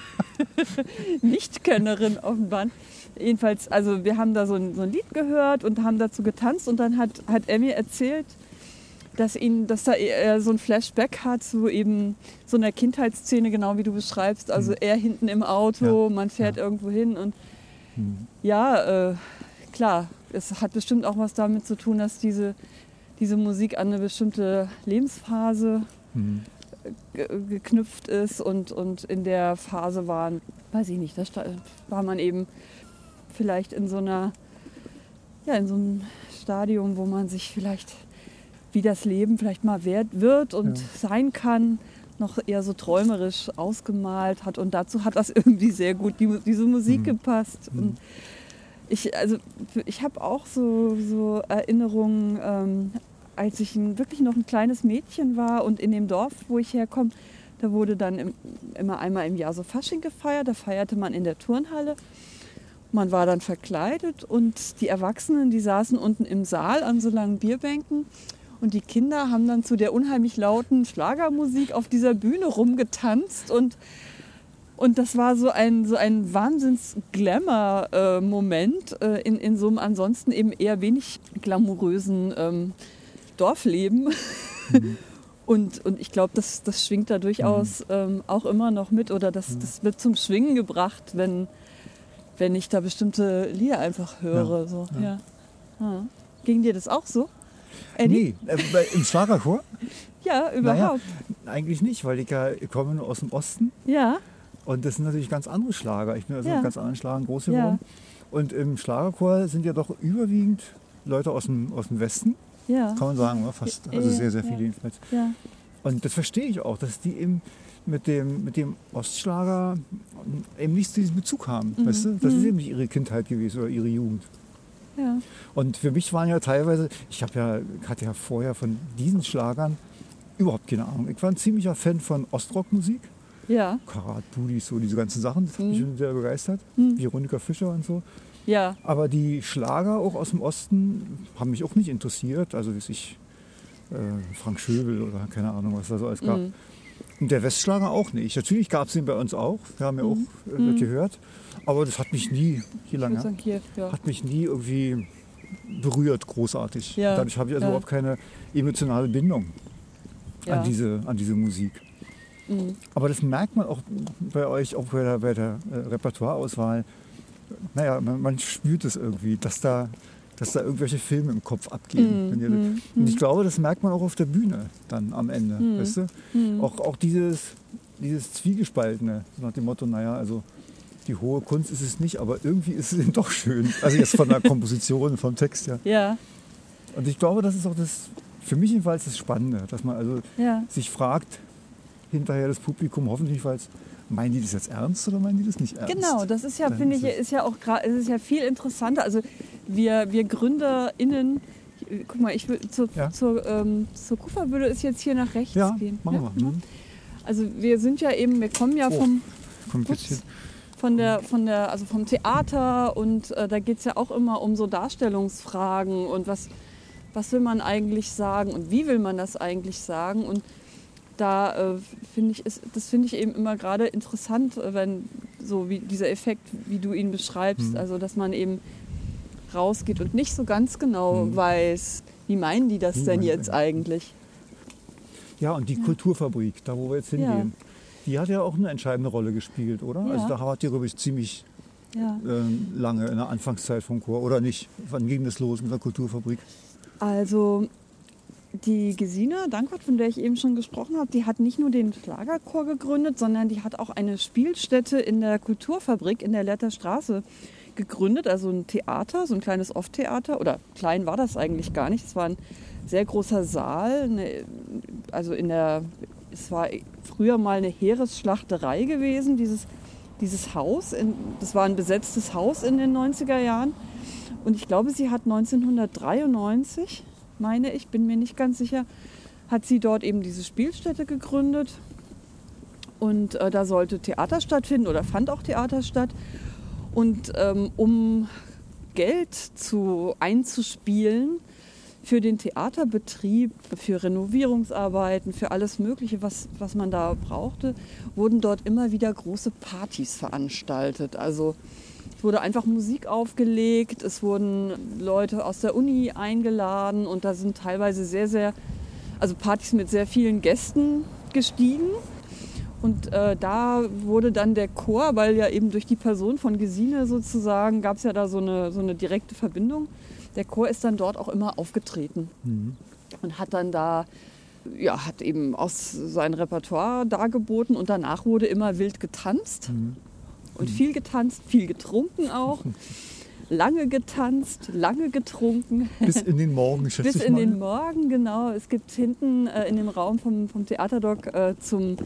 Nichtkennerin offenbaren. Jedenfalls, also wir haben da so ein, so ein Lied gehört und haben dazu getanzt und dann hat, hat er mir erzählt, dass ihn, dass da er so ein Flashback hat zu eben so einer Kindheitsszene, genau wie du beschreibst. Also Hm. er hinten im Auto, Ja. man fährt Ja. irgendwo hin und Hm. ja, äh, klar, es hat bestimmt auch was damit zu tun, dass diese, diese Musik an eine bestimmte Lebensphase Hm. ge- geknüpft ist und, und in der Phase waren, weiß ich nicht, da sta- war man eben vielleicht in so einer, ja, in so einem Stadium, wo man sich vielleicht, wie das Leben vielleicht mal wert wird und Ja. sein kann, noch eher so träumerisch ausgemalt hat. Und dazu hat das irgendwie sehr gut, die, diese Musik Mhm. gepasst. Mhm. Und ich, also, ich habe auch so, so Erinnerungen, ähm, als ich ein, wirklich noch ein kleines Mädchen war und in dem Dorf, wo ich herkomme, da wurde dann im, immer einmal im Jahr so Fasching gefeiert. Da feierte man in der Turnhalle. Man war dann verkleidet und die Erwachsenen, die saßen unten im Saal an so langen Bierbänken. Und die Kinder haben dann zu der unheimlich lauten Schlagermusik auf dieser Bühne rumgetanzt. Und, und das war so ein, so ein Wahnsinns-Glamour-Moment äh, in, in so einem ansonsten eben eher wenig glamourösen ähm, Dorfleben. Mhm. Und, und ich glaube, das, das schwingt da durchaus ähm, auch immer noch mit. Oder das, das wird zum Schwingen gebracht, wenn, wenn ich da bestimmte Lieder einfach höre. Ja, So. ja. Ja. Ja. Ging dir das auch so, Eddie? Nee, äh, bei- im Schlagerchor? Ja, überhaupt. Eigentlich nicht, weil ich ja ich komme aus dem Osten Ja, und das sind natürlich ganz andere Schlager. Ich bin also Ja. mit ganz anderen Schlagern groß Ja. geworden. Und im Schlagerchor sind ja doch überwiegend Leute aus dem, aus dem Westen, ja, kann man sagen, oder? Fast. Ja, Also sehr, sehr ja. viele jedenfalls. ja. Und das verstehe ich auch, dass die eben mit dem, mit dem Ostschlager eben nicht zu diesem Bezug haben. Mhm. Weißt du? Das ist Mhm. eben nicht ihre Kindheit gewesen oder ihre Jugend. ja. Und für mich waren ja teilweise, ich habe ja, hatte ja vorher von diesen Schlagern überhaupt keine Ahnung. Ich war ein ziemlicher Fan von Ostrock-Musik, Ja, Karat, Budis, so diese ganzen Sachen. Das hat mich Mhm. schon sehr begeistert. Mhm. Veronika Fischer und so. ja, Aber die Schlager auch aus dem Osten haben mich auch nicht interessiert. Also wie ich äh, Frank Schöbel oder keine Ahnung, was da so alles gab. Mhm. Und der Westschlager auch nicht. Natürlich gab es den bei uns auch. Wir haben ja auch äh, Mhm. das gehört. Aber das hat mich nie, hier ich lange, würde sagen hier, ja. hat mich nie irgendwie berührt, großartig. Ja, Dadurch habe ich also ja. überhaupt keine emotionale Bindung Ja. an, diese, an diese Musik. Mhm. Aber das merkt man auch bei euch, auch bei der, bei der äh, Repertoireauswahl. Naja, man, man spürt es irgendwie, dass da, dass da irgendwelche Filme im Kopf abgehen. Mhm. Wenn ihr, Mhm. und ich glaube, das merkt man auch auf der Bühne dann am Ende. Mhm. Weißt du? Mhm. Auch, auch dieses, dieses Zwiegespaltene, so nach dem Motto, naja, also die hohe Kunst ist es nicht, aber irgendwie ist es eben doch schön. Also jetzt von der Komposition, vom Text her. Ja, Und ich glaube, das ist auch das, für mich jedenfalls das Spannende, dass man also ja, sich fragt, hinterher das Publikum hoffentlich, weil meinen die das jetzt ernst oder meinen die das nicht ernst? genau. Das ist ja, Dann finde ist ich, es- ist ja auch gerade, es ist ja viel interessanter. Also wir, wir GründerInnen, guck mal, ich will zur, Ja. zur, ähm, zur Kufa würde es jetzt hier nach rechts Ja, gehen. machen Ja, wir. ne? Mhm. Also wir sind ja eben, wir kommen ja Oh. vom, Kommt jetzt Ups. hier. von der, von der, also vom Theater und äh, da geht es ja auch immer um so Darstellungsfragen und was, was will man eigentlich sagen und wie will man das eigentlich sagen und da äh, finde ich, ist, das finde ich eben immer gerade interessant, äh, wenn so wie dieser Effekt, wie du ihn beschreibst, Mhm. also dass man eben rausgeht und nicht so ganz genau Mhm. weiß, wie meinen die das Wie denn meinen jetzt sie? eigentlich? Ja, und die Kulturfabrik, da wo wir jetzt Ja. hingehen, die hat ja auch eine entscheidende Rolle gespielt, oder? Ja. Also da wart ihr, glaube ich, ziemlich Ja. ähm, lange in der Anfangszeit vom Chor, oder nicht? Wann ging das los mit der Kulturfabrik? Also die Gesine Dankwart, von der ich eben schon gesprochen habe, die hat nicht nur den Schlagerchor gegründet, sondern die hat auch eine Spielstätte in der Kulturfabrik in der Letter Straße gegründet, also ein Theater, so ein kleines Off-Theater, oder klein war das eigentlich gar nicht, es war ein sehr großer Saal, eine, also in der, es war früher mal eine Heeresschlachterei gewesen, dieses, dieses Haus, in, das war ein besetztes Haus in den neunziger Jahren und ich glaube, sie hat neunzehnhundertdreiundneunzig, meine ich, bin mir nicht ganz sicher, hat sie dort eben diese Spielstätte gegründet und äh, da sollte Theater stattfinden oder fand auch Theater statt. Und ähm, um Geld zu, einzuspielen für den Theaterbetrieb, für Renovierungsarbeiten, für alles Mögliche, was, was man da brauchte, wurden dort immer wieder große Partys veranstaltet. Also es wurde einfach Musik aufgelegt, es wurden Leute aus der Uni eingeladen und da sind teilweise sehr, sehr also Partys mit sehr vielen Gästen gestiegen. Und äh, da wurde dann der Chor, weil ja eben durch die Person von Gesine sozusagen gab es ja da so eine, so eine direkte Verbindung. Der Chor ist dann dort auch immer aufgetreten mhm. und hat dann da, ja, hat eben aus sein Repertoire dargeboten und danach wurde immer wild getanzt mhm. und viel getanzt, viel getrunken auch. Lange getanzt, lange getrunken. Bis in den Morgen, schätze Bis ich in mal. den Morgen, genau. Es gibt hinten äh, in dem Raum vom, vom Theaterdoc äh, zum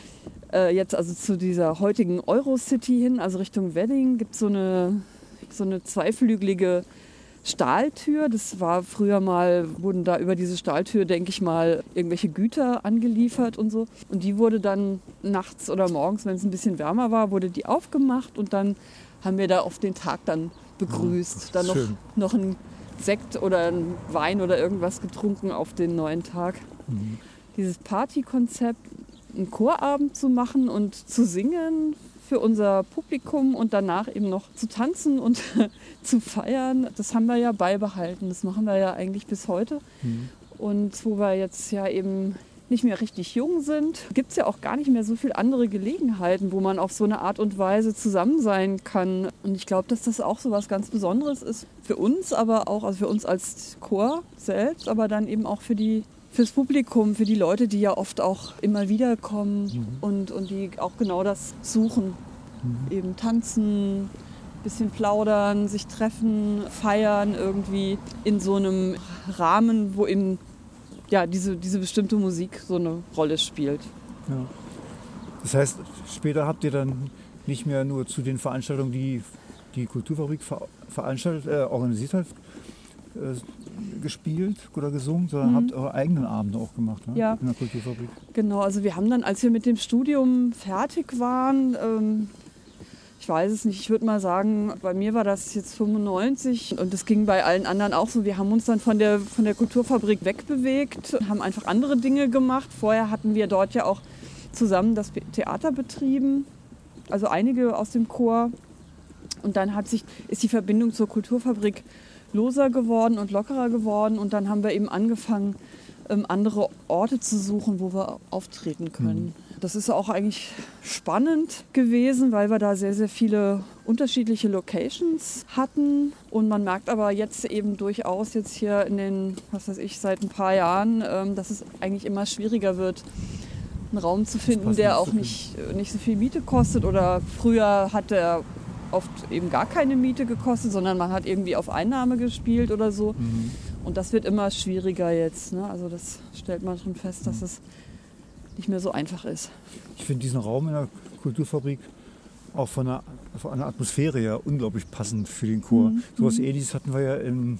äh, jetzt also zu dieser heutigen Eurocity hin, also Richtung Wedding, gibt so eine so eine zweiflügelige Stahltür. Das war früher mal, wurden da über diese Stahltür, denke ich mal, irgendwelche Güter angeliefert und so. Und die wurde dann nachts oder morgens, wenn es ein bisschen wärmer war, wurde die aufgemacht und dann haben wir da auf den Tag dann begrüßt. Dann noch, noch ein Sekt oder ein Wein oder irgendwas getrunken auf den neuen Tag. Mhm. Dieses Partykonzept, einen Chorabend zu machen und zu singen für unser Publikum und danach eben noch zu tanzen und zu feiern, das haben wir ja beibehalten. Das machen wir ja eigentlich bis heute. Mhm. Und wo wir jetzt ja eben nicht mehr richtig jung sind, gibt es ja auch gar nicht mehr so viele andere Gelegenheiten, wo man auf so eine Art und Weise zusammen sein kann. Und ich glaube, dass das auch so was ganz Besonderes ist für uns, aber auch also für uns als Chor selbst, aber dann eben auch für die fürs Publikum, für die Leute, die ja oft auch immer wieder kommen mhm. und, und die auch genau das suchen. Mhm. Eben tanzen, bisschen plaudern, sich treffen, feiern irgendwie in so einem Rahmen, wo eben ja, diese, diese bestimmte Musik so eine Rolle spielt. Ja. Das heißt, später habt ihr dann nicht mehr nur zu den Veranstaltungen, die die Kulturfabrik ver veranstaltet, äh, organisiert hat, äh, gespielt oder gesungen, sondern mhm. habt eure eigenen Abende auch gemacht, ne? Ja. In der Kulturfabrik. Genau, also wir haben dann, als wir mit dem Studium fertig waren, ähm, ich weiß es nicht, ich würde mal sagen, bei mir war das jetzt fünfundneunzig und das ging bei allen anderen auch so. Wir haben uns dann von der, von der Kulturfabrik wegbewegt, haben einfach andere Dinge gemacht. Vorher hatten wir dort ja auch zusammen das Theater betrieben, also einige aus dem Chor. Und dann hat sich, ist die Verbindung zur Kulturfabrik loser geworden und lockerer geworden. Und dann haben wir eben angefangen, andere Orte zu suchen, wo wir auftreten können. Mhm. Das ist auch eigentlich spannend gewesen, weil wir da sehr, sehr viele unterschiedliche Locations hatten. Und man merkt aber jetzt eben durchaus jetzt hier in den, was weiß ich, seit ein paar Jahren, dass es eigentlich immer schwieriger wird, einen Raum zu finden, der auch nicht, nicht so viel Miete kostet. Oder früher hat der oft eben gar keine Miete gekostet, sondern man hat irgendwie auf Einnahme gespielt oder so. Mhm. Und das wird immer schwieriger jetzt, ne? Also das stellt man schon fest, dass es nicht mehr so einfach ist. Ich finde diesen Raum in der Kulturfabrik auch von der, von der Atmosphäre her unglaublich passend für den Chor. Mhm. So was Ähnliches hatten wir ja in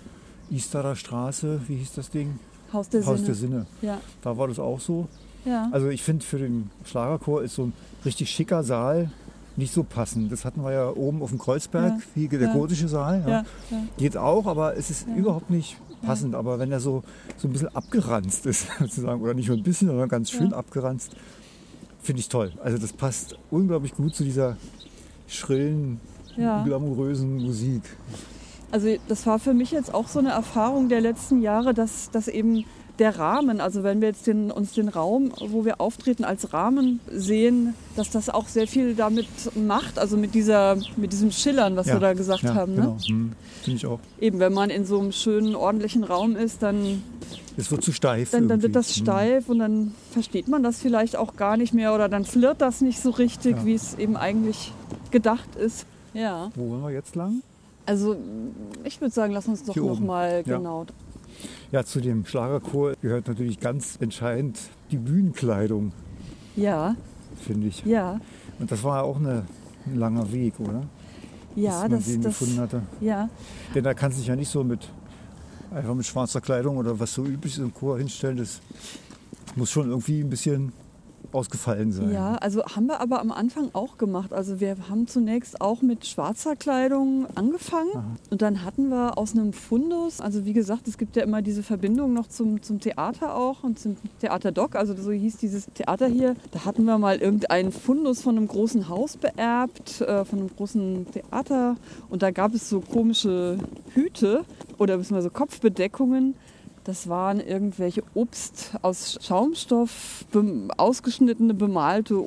Isterer Straße, wie hieß das Ding? Haus der Haus Sinne. der Sinne. Ja. Da war das auch so. Ja. Also ich finde, für den Schlagerchor ist so ein richtig schicker Saal nicht so passend. Das hatten wir ja oben auf dem Kreuzberg, Ja. wie der Ja. gotische Saal. Ja. Ja. Ja. Geht auch, aber es ist Ja. überhaupt nicht passend. Ja. Aber wenn er so, so ein bisschen abgeranzt ist, sozusagen, oder nicht nur ein bisschen, sondern ganz schön Ja. abgeranzt, finde ich toll. Also das passt unglaublich gut zu dieser schrillen, Ja. glamourösen Musik. Also das war für mich jetzt auch so eine Erfahrung der letzten Jahre, dass, dass eben der Rahmen, also wenn wir jetzt den, uns den Raum, wo wir auftreten, als Rahmen sehen, dass das auch sehr viel damit macht, also mit, dieser, mit diesem Schillern, was Ja. wir da gesagt Ja, haben. genau. Ne? Hm, finde ich auch. Eben, wenn man in so einem schönen, ordentlichen Raum ist, dann, Es wird zu steif. dann, dann wird irgendwie. das steif und dann versteht man das vielleicht auch gar nicht mehr oder dann flirrt das nicht so richtig, Ja. wie es eben eigentlich gedacht ist. Ja. Wo wollen wir jetzt lang? Also ich würde sagen, lass uns doch Hier noch oben. mal Ja. genau. Ja, zu dem Schlagerchor gehört natürlich ganz entscheidend die Bühnenkleidung, Ja, finde ich. ja, Und das war ja auch eine, ein langer Weg, oder? ja, Bis man das, den das, gefunden hatte. ja, Denn da kannst du dich ja nicht so mit einfach mit schwarzer Kleidung oder was so üblich ist im Chor hinstellen. Das muss schon irgendwie ein bisschen ausgefallen sein. ja, also haben wir aber am Anfang auch gemacht. Also wir haben zunächst auch mit schwarzer Kleidung angefangen. Aha. Und dann hatten wir aus einem Fundus, also wie gesagt, es gibt ja immer diese Verbindung noch zum, zum Theater auch und zum Theaterdoc, also so hieß dieses Theater hier. Da hatten wir mal irgendeinen Fundus von einem großen Haus beerbt, äh, von einem großen Theater. Und da gab es so komische Hüte oder beziehungsweise Kopfbedeckungen, Das waren irgendwelche Obst aus Schaumstoff, be- ausgeschnittene, bemalte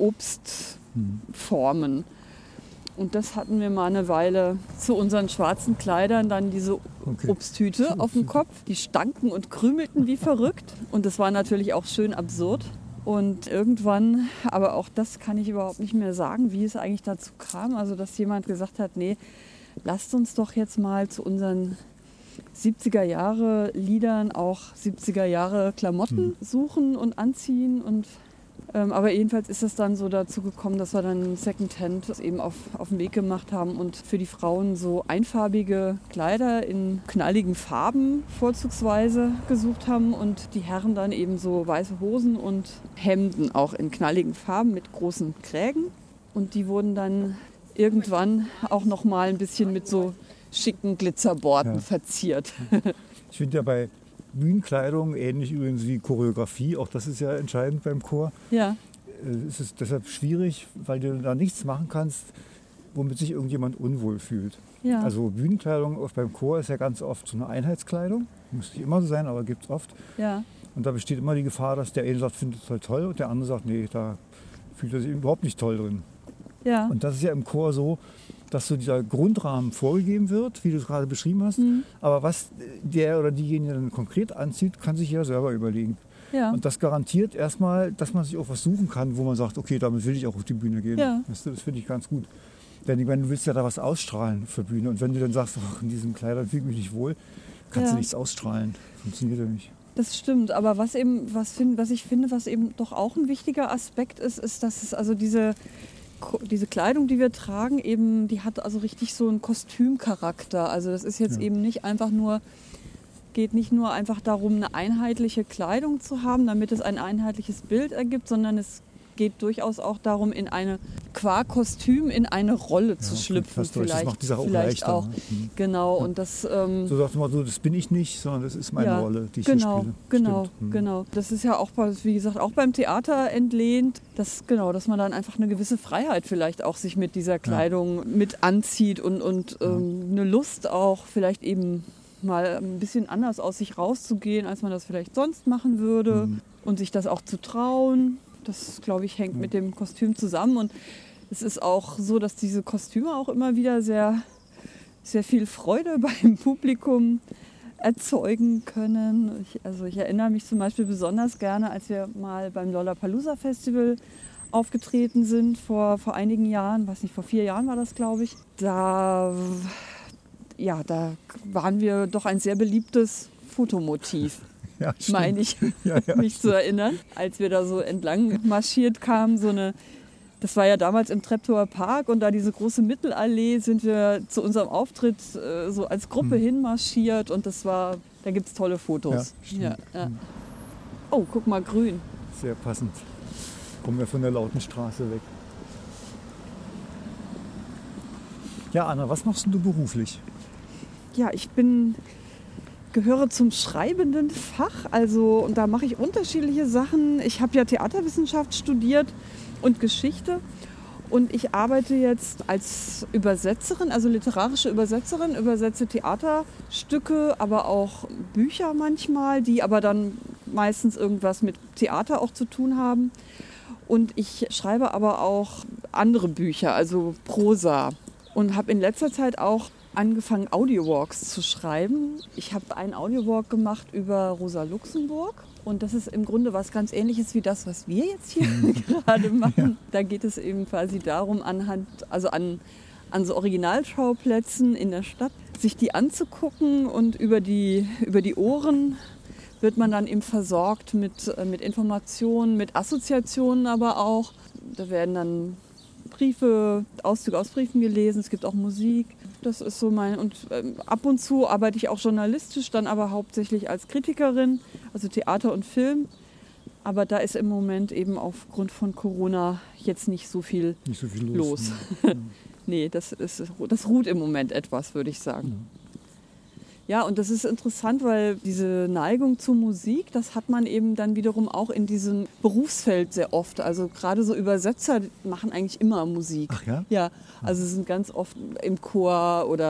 Obstformen. Und das hatten wir mal eine Weile zu unseren schwarzen Kleidern, dann diese Okay. Obsthüte auf dem Kopf. Die stanken und krümelten wie verrückt. Und das war natürlich auch schön absurd. Und irgendwann, aber auch das kann ich überhaupt nicht mehr sagen, wie es eigentlich dazu kam. Also dass jemand gesagt hat, nee, lasst uns doch jetzt mal zu unseren siebziger Jahre Liedern auch siebziger Jahre Klamotten suchen und anziehen. Und, ähm, aber jedenfalls ist es dann so dazu gekommen, dass wir dann Secondhand eben auf, auf den Weg gemacht haben und für die Frauen so einfarbige Kleider in knalligen Farben vorzugsweise gesucht haben und die Herren dann eben so weiße Hosen und Hemden auch in knalligen Farben mit großen Krägen. Und die wurden dann irgendwann auch noch mal ein bisschen mit so schicken Glitzerborten Ja. verziert. Ich finde ja bei Bühnenkleidung, ähnlich übrigens wie Choreografie, auch das ist ja entscheidend beim Chor, Ja, äh, ist es deshalb schwierig, weil du da nichts machen kannst, womit sich irgendjemand unwohl fühlt. ja, Also Bühnenkleidung oft beim Chor ist ja ganz oft so eine Einheitskleidung, muss nicht immer so sein, aber gibt es oft. ja, Und da besteht immer die Gefahr, dass der eine sagt, findet es toll toll und der andere sagt, nee, da fühlt er sich überhaupt nicht toll drin. ja. Und das ist ja im Chor so, dass so dieser Grundrahmen vorgegeben wird, wie du es gerade beschrieben hast. Mhm. Aber was der oder diejenige dann konkret anzieht, kann sich jeder selber überlegen. Ja, Und das garantiert erstmal, dass man sich auch was suchen kann, wo man sagt, okay, damit will ich auch auf die Bühne gehen. Ja. Das, das finde ich ganz gut. Denn ich meine, du willst ja da was ausstrahlen für Bühne. Und wenn du dann sagst, ach, in diesen Kleidern fühle ich mich nicht wohl, kannst Ja. du nichts ausstrahlen. Funktioniert ja nicht. das stimmt. Aber was eben, was, find, was ich finde, was eben doch auch ein wichtiger Aspekt ist, ist, dass es also diese, Ko- diese Kleidung, die wir tragen, eben, die hat also richtig so einen Kostümcharakter. Also das ist jetzt Ja. eben nicht einfach nur, geht nicht nur einfach darum, eine einheitliche Kleidung zu haben, damit es ein einheitliches Bild ergibt, sondern es geht durchaus auch darum, in eine, qua Kostüm in eine Rolle zu Ja, schlüpfen. fast durch. Das Vielleicht, macht die Sache auch vielleicht leichter, auch. ne? Mhm. Genau, und das... Ähm, So sagt man so, das bin ich nicht, sondern das ist meine ja, Rolle, die ich genau, hier spiele. Genau, Stimmt. Mhm. genau. Das ist ja auch, bei- wie gesagt, auch beim Theater entlehnt, dass, genau, dass man dann einfach eine gewisse Freiheit vielleicht auch sich mit dieser Kleidung mit anzieht und, und ähm, eine Lust auch vielleicht eben mal ein bisschen anders aus sich rauszugehen, als man das vielleicht sonst machen würde Mhm. und sich das auch zu trauen. Das, glaube ich, hängt mit dem Kostüm zusammen und es ist auch so, dass diese Kostüme auch immer wieder sehr, sehr viel Freude beim Publikum erzeugen können. Ich, also ich erinnere mich zum Beispiel besonders gerne, als wir mal beim Lollapalooza Festival aufgetreten sind vor, vor einigen Jahren, weiß nicht, vor vier Jahren war das, glaube ich. Da, ja, da waren wir doch ein sehr beliebtes Fotomotiv, Ja, stimmt. meine ich, Ja, ja, mich zu erinnern. Als wir da so entlang marschiert kamen, so eine, das war ja damals im Treptower Park und da diese große Mittelallee, sind wir zu unserem Auftritt äh, so als Gruppe Hm. hinmarschiert und das war, da gibt es tolle Fotos. Ja, stimmt. Ja, ja. Oh, guck mal, grün. Sehr passend. Kommen wir von der lauten Straße weg. Ja, Anna, was machst denn du beruflich? Ja, ich bin, gehöre zum schreibenden Fach, also und da mache ich unterschiedliche Sachen. Ich habe ja Theaterwissenschaft studiert und Geschichte und ich arbeite jetzt als Übersetzerin, also literarische Übersetzerin, übersetze Theaterstücke, aber auch Bücher manchmal, die aber dann meistens irgendwas mit Theater auch zu tun haben. Und ich schreibe aber auch andere Bücher, also Prosa. Und habe in letzter Zeit auch angefangen, Audiowalks zu schreiben. Ich habe einen Audiowalk gemacht über Rosa Luxemburg. Und das ist im Grunde was ganz Ähnliches wie das, was wir jetzt hier gerade machen. Da geht es eben quasi darum, anhand, also an, an so Originalschauplätzen in der Stadt, sich die anzugucken und über die, über die Ohren wird man dann eben versorgt mit, mit Informationen, mit Assoziationen aber auch. Da werden dann Briefe, Auszüge aus Briefen gelesen, es gibt auch Musik. Das ist so mein, und ähm, ab und zu arbeite ich auch journalistisch, dann aber hauptsächlich als Kritikerin, also Theater und Film. Aber da ist im Moment eben aufgrund von Corona jetzt nicht so viel Nicht so viel los. los. Ne? Nee, das, ist, das ruht im Moment etwas, würde ich sagen. Ja, und das ist interessant, weil diese Neigung zur Musik, das hat man eben dann wiederum auch in diesem Berufsfeld sehr oft. Also gerade so Übersetzer machen eigentlich immer Musik. Ach ja? Ja, also sind ganz oft im Chor oder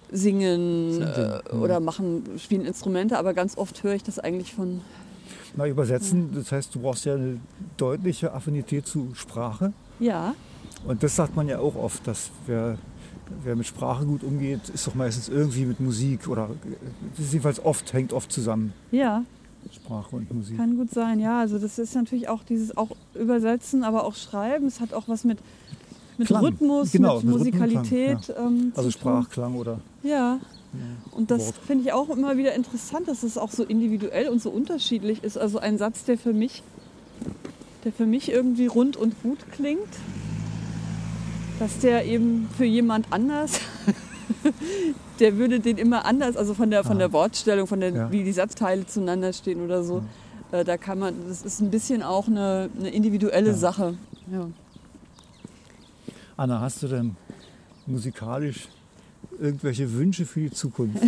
singen Singen, äh, ja. oder machen, spielen Instrumente, aber ganz oft höre ich das eigentlich von, Na, übersetzen, das heißt, du brauchst ja eine deutliche Affinität zu Sprache. ja, Und das sagt man ja auch oft, dass wer, wer mit Sprache gut umgeht, ist doch meistens irgendwie mit Musik oder das ist jedenfalls oft, hängt oft zusammen, ja, Sprache und Musik. kann gut sein, ja, also das ist natürlich auch dieses auch Übersetzen, aber auch Schreiben, es hat auch was mit, mit Klang. Rhythmus, Genau, mit mit Rhythmen und Musikalität Klang, ähm, Also zu tun. Sprachklang oder Ja, und das Wort. finde ich auch immer wieder interessant, dass es auch so individuell und so unterschiedlich ist. Also ein Satz, der für mich, der für mich irgendwie rund und gut klingt, dass der eben für jemand anders, der würde den immer anders, also von der, von der Wortstellung, von der, Ja. wie die Satzteile zueinander stehen oder so, äh, da kann man, das ist ein bisschen auch eine, eine individuelle Ja. Sache. Ja. Anna, hast du denn musikalisch irgendwelche Wünsche für die Zukunft?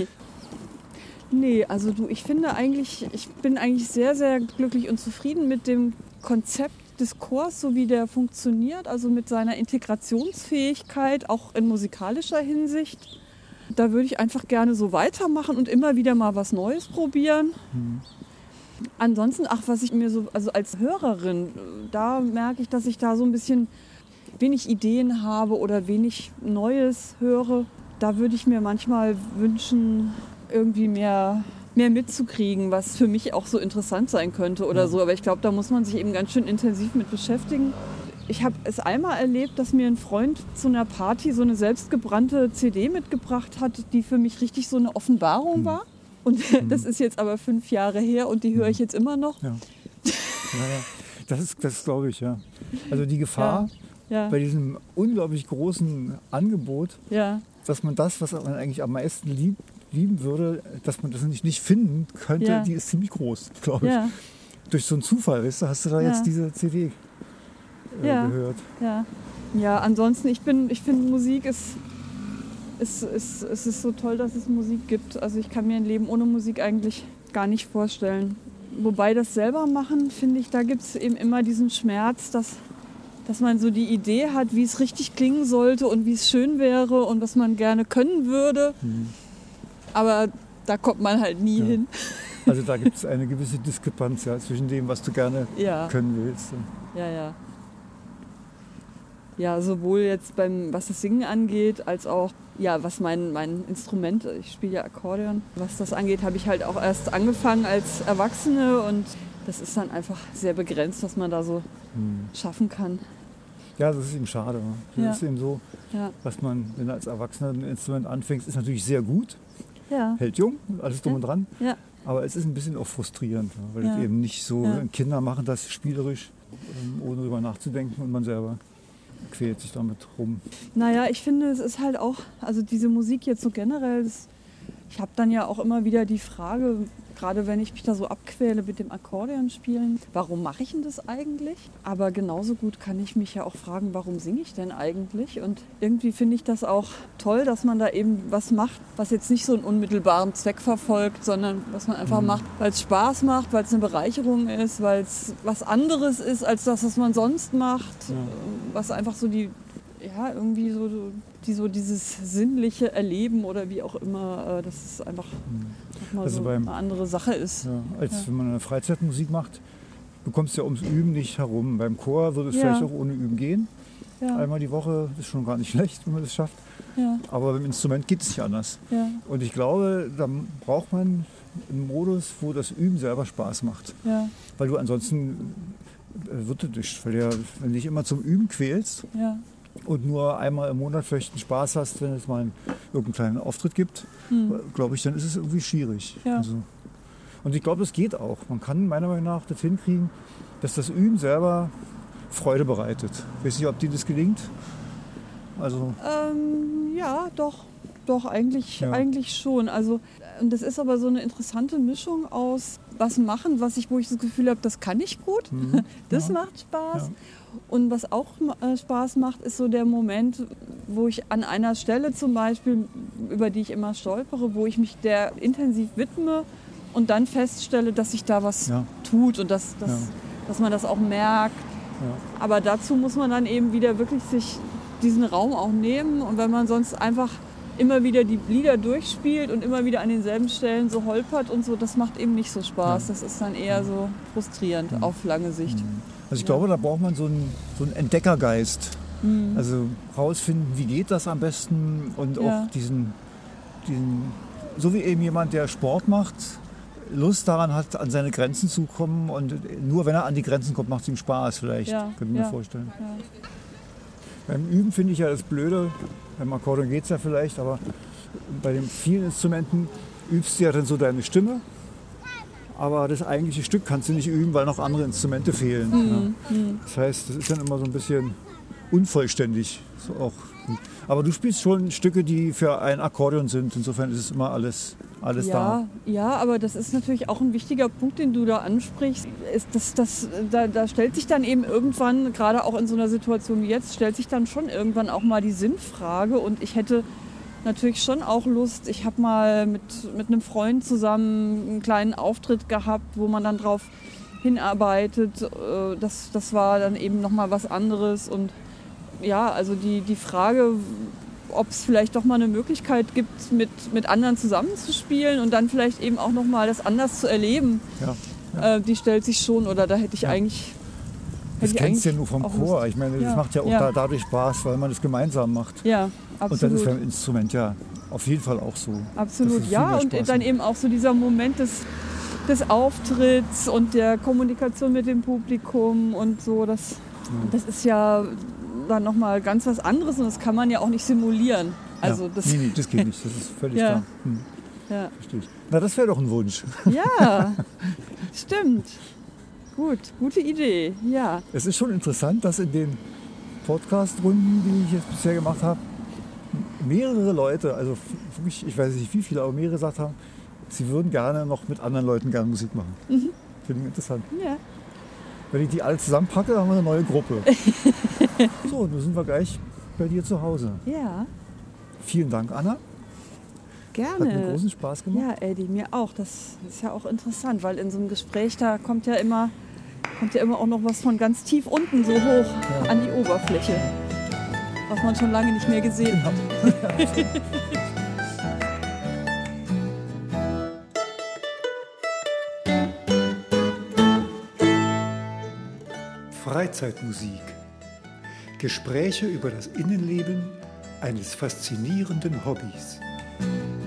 Nee, also du, ich finde eigentlich, ich bin eigentlich sehr, sehr glücklich und zufrieden mit dem Konzept des Chors, so wie der funktioniert, also mit seiner Integrationsfähigkeit, auch in musikalischer Hinsicht. Da würde ich einfach gerne so weitermachen und immer wieder mal was Neues probieren. Hm. Ansonsten, ach, was ich mir so, also als Hörerin, da merke ich, dass ich da so ein bisschen wenig Ideen habe oder wenig Neues höre. Da würde ich mir manchmal wünschen, irgendwie mehr, mehr mitzukriegen, was für mich auch so interessant sein könnte oder Ja. so. Aber ich glaube, da muss man sich eben ganz schön intensiv mit beschäftigen. Ich habe es einmal erlebt, dass mir ein Freund zu einer Party so eine selbstgebrannte C D mitgebracht hat, die für mich richtig so eine Offenbarung Hm. war. Und das ist jetzt aber fünf Jahre her und die höre ich jetzt immer noch. Ja. Ja, ja. Das ist, das glaube ich, ja. Also die Gefahr Ja, bei diesem unglaublich großen Angebot, ja, dass man das, was man eigentlich am meisten lieb, lieben würde, dass man das nicht, nicht finden könnte, Ja. die ist ziemlich groß, glaube ich. ja, Durch so einen Zufall, weißt du, hast du da Ja. jetzt diese C D äh, Ja. gehört. ja. Ja, ansonsten, ich bin, ich finde Musik ist, ist, ist, es ist so toll, dass es Musik gibt. Also ich kann mir ein Leben ohne Musik eigentlich gar nicht vorstellen. Wobei das selber machen, finde ich, da gibt es eben immer diesen Schmerz, dass, dass man so die Idee hat, wie es richtig klingen sollte und wie es schön wäre und was man gerne können würde. Hm. Aber da kommt man halt nie Ja. hin. Also da gibt es eine gewisse Diskrepanz ja, zwischen dem, was du gerne Ja, können willst. ja, ja. Ja, sowohl jetzt beim, was das Singen angeht, als auch, ja, was mein, mein Instrument, ich spiele ja Akkordeon, was das angeht, habe ich halt auch erst angefangen als Erwachsene und das ist dann einfach sehr begrenzt, was man da so Hm. schaffen kann. Ja, das ist eben schade. Ne? Das Ja. ist eben so, Ja, was man, wenn du als Erwachsener ein Instrument anfängst, ist natürlich sehr gut, ja, hält jung, alles drum Ja. und dran. ja, Aber es ist ein bisschen auch frustrierend, ja, weil Ja. es eben nicht so, Ja. Kinder machen das spielerisch, ähm, ohne drüber nachzudenken und man selber quält sich damit rum. Naja, ich finde, es ist halt auch, also diese Musik jetzt so generell, das, ich habe dann ja auch immer wieder die Frage, gerade wenn ich mich da so abquäle mit dem Akkordeon spielen, warum mache ich denn das eigentlich? Aber genauso gut kann ich mich ja auch fragen, warum singe ich denn eigentlich? Und irgendwie finde ich das auch toll, dass man da eben was macht, was jetzt nicht so einen unmittelbaren Zweck verfolgt, sondern was man einfach Mhm. macht, weil es Spaß macht, weil es eine Bereicherung ist, weil es was anderes ist als das, was man sonst macht, Ja. was einfach so die, ja, irgendwie so, die, so dieses sinnliche Erleben oder wie auch immer, äh, dass es einfach nochmal Also so beim- eine andere Sache ist. Ja, als Ja. wenn man eine Freizeitmusik macht, bekommst du ja ums Üben nicht herum. Beim Chor würde es Ja. vielleicht auch ohne Üben gehen. Ja, Einmal die Woche ist schon gar nicht schlecht, wenn man das schafft. ja, Aber beim Instrument geht es nicht anders. ja, Und ich glaube, da braucht man einen Modus, wo das Üben selber Spaß macht. ja, Weil du ansonsten äh, wird es nicht. Weil der, wenn du dich immer zum Üben quälst ja. und nur einmal im Monat vielleicht einen Spaß hast, wenn es mal einen, irgendeinen kleinen Auftritt gibt, Hm. glaube ich, dann ist es irgendwie schwierig. Ja. Also, und ich glaube, das geht auch. Man kann meiner Meinung nach das hinkriegen, dass das Üben selber Freude bereitet. Ich weiß nicht, ob dir das gelingt. Also, Ähm, ja, doch, doch, eigentlich, Ja. eigentlich schon. Also, und das ist aber so eine interessante Mischung aus was machen, was ich, wo ich das Gefühl habe, das kann ich gut. mhm. Das Ja. macht Spaß. Ja. Und was auch äh, Spaß macht, ist so der Moment, wo ich an einer Stelle zum Beispiel, über die ich immer stolpere, wo ich mich der intensiv widme und dann feststelle, dass sich da was Ja. tut und dass, dass, Ja. dass man das auch merkt. Ja. Aber dazu muss man dann eben wieder wirklich sich diesen Raum auch nehmen. Und wenn man sonst einfach immer wieder die Lieder durchspielt und immer wieder an denselben Stellen so holpert und so, das macht eben nicht so Spaß. Ja. Das ist dann eher so frustrierend mhm. auf lange Sicht. Also ich ja. glaube, da braucht man so einen, so einen Entdeckergeist. Mhm. Also rausfinden, wie geht das am besten und ja. auch diesen, diesen, so wie eben jemand, der Sport macht, Lust daran hat, an seine Grenzen zu kommen und nur wenn er an die Grenzen kommt, macht es ihm Spaß vielleicht, ja. könnte ich mir ja. vorstellen. Ja. Beim Üben finde ich ja das Blöde, beim Akkordeon geht es ja vielleicht, aber bei den vielen Instrumenten übst du ja dann so deine Stimme, aber das eigentliche Stück kannst du nicht üben, weil noch andere Instrumente fehlen. Mhm. Ja. Das heißt, das ist dann immer so ein bisschen unvollständig. So auch. Aber du spielst schon Stücke, die für ein Akkordeon sind, insofern ist es immer alles, alles ja, da. Ja, aber das ist natürlich auch ein wichtiger Punkt, den du da ansprichst. Ist das, das, da, da stellt sich dann eben irgendwann, gerade auch in so einer Situation wie jetzt, stellt sich dann schon irgendwann auch mal die Sinnfrage. Und ich hätte natürlich schon auch Lust, ich habe mal mit, mit einem Freund zusammen einen kleinen Auftritt gehabt, wo man dann drauf hinarbeitet. Das, das war dann eben nochmal was anderes. Und ja, also die, die Frage, ob es vielleicht doch mal eine Möglichkeit gibt, mit, mit anderen zusammenzuspielen und dann vielleicht eben auch nochmal das anders zu erleben, ja, ja. Äh, die stellt sich schon, oder da hätte ich ja. eigentlich... Das kennst du ja nur vom Chor. Lust. Ich meine, das ja. macht ja auch ja. Da, dadurch Spaß, weil man das gemeinsam macht. Ja, absolut. Und das ist beim Instrument ja auf jeden Fall auch so. Absolut, ja. Und dann eben auch so dieser Moment des, des Auftritts und der Kommunikation mit dem Publikum und so. Das, ja. das ist ja dann nochmal ganz was anderes und das kann man ja auch nicht simulieren. Also ja. das nee, nee, das geht nicht. Das ist völlig ja. klar. Hm. Ja. Verstehe ich. Na, das wäre doch ein Wunsch. Ja, stimmt. Gut, gute Idee, ja. Es ist schon interessant, dass in den Podcast-Runden, die ich jetzt bisher gemacht habe, mehrere Leute, also wirklich, ich weiß nicht wie viele, aber mehrere gesagt haben, sie würden gerne noch mit anderen Leuten gerne Musik machen. Mhm. Finde ich interessant. Ja. Wenn ich die alle zusammenpacke, haben wir eine neue Gruppe. So, nun sind wir gleich bei dir zu Hause. Ja. Vielen Dank, Anna. Gerne. Hat mir großen Spaß gemacht. Ja, Eddie, mir auch. Das ist ja auch interessant, weil in so einem Gespräch, da kommt ja immer, kommt ja immer auch noch was von ganz tief unten so hoch ja. an die Oberfläche, was man schon lange nicht mehr gesehen hat. Freizeitmusik. Gespräche über das Innenleben eines faszinierenden Hobbys.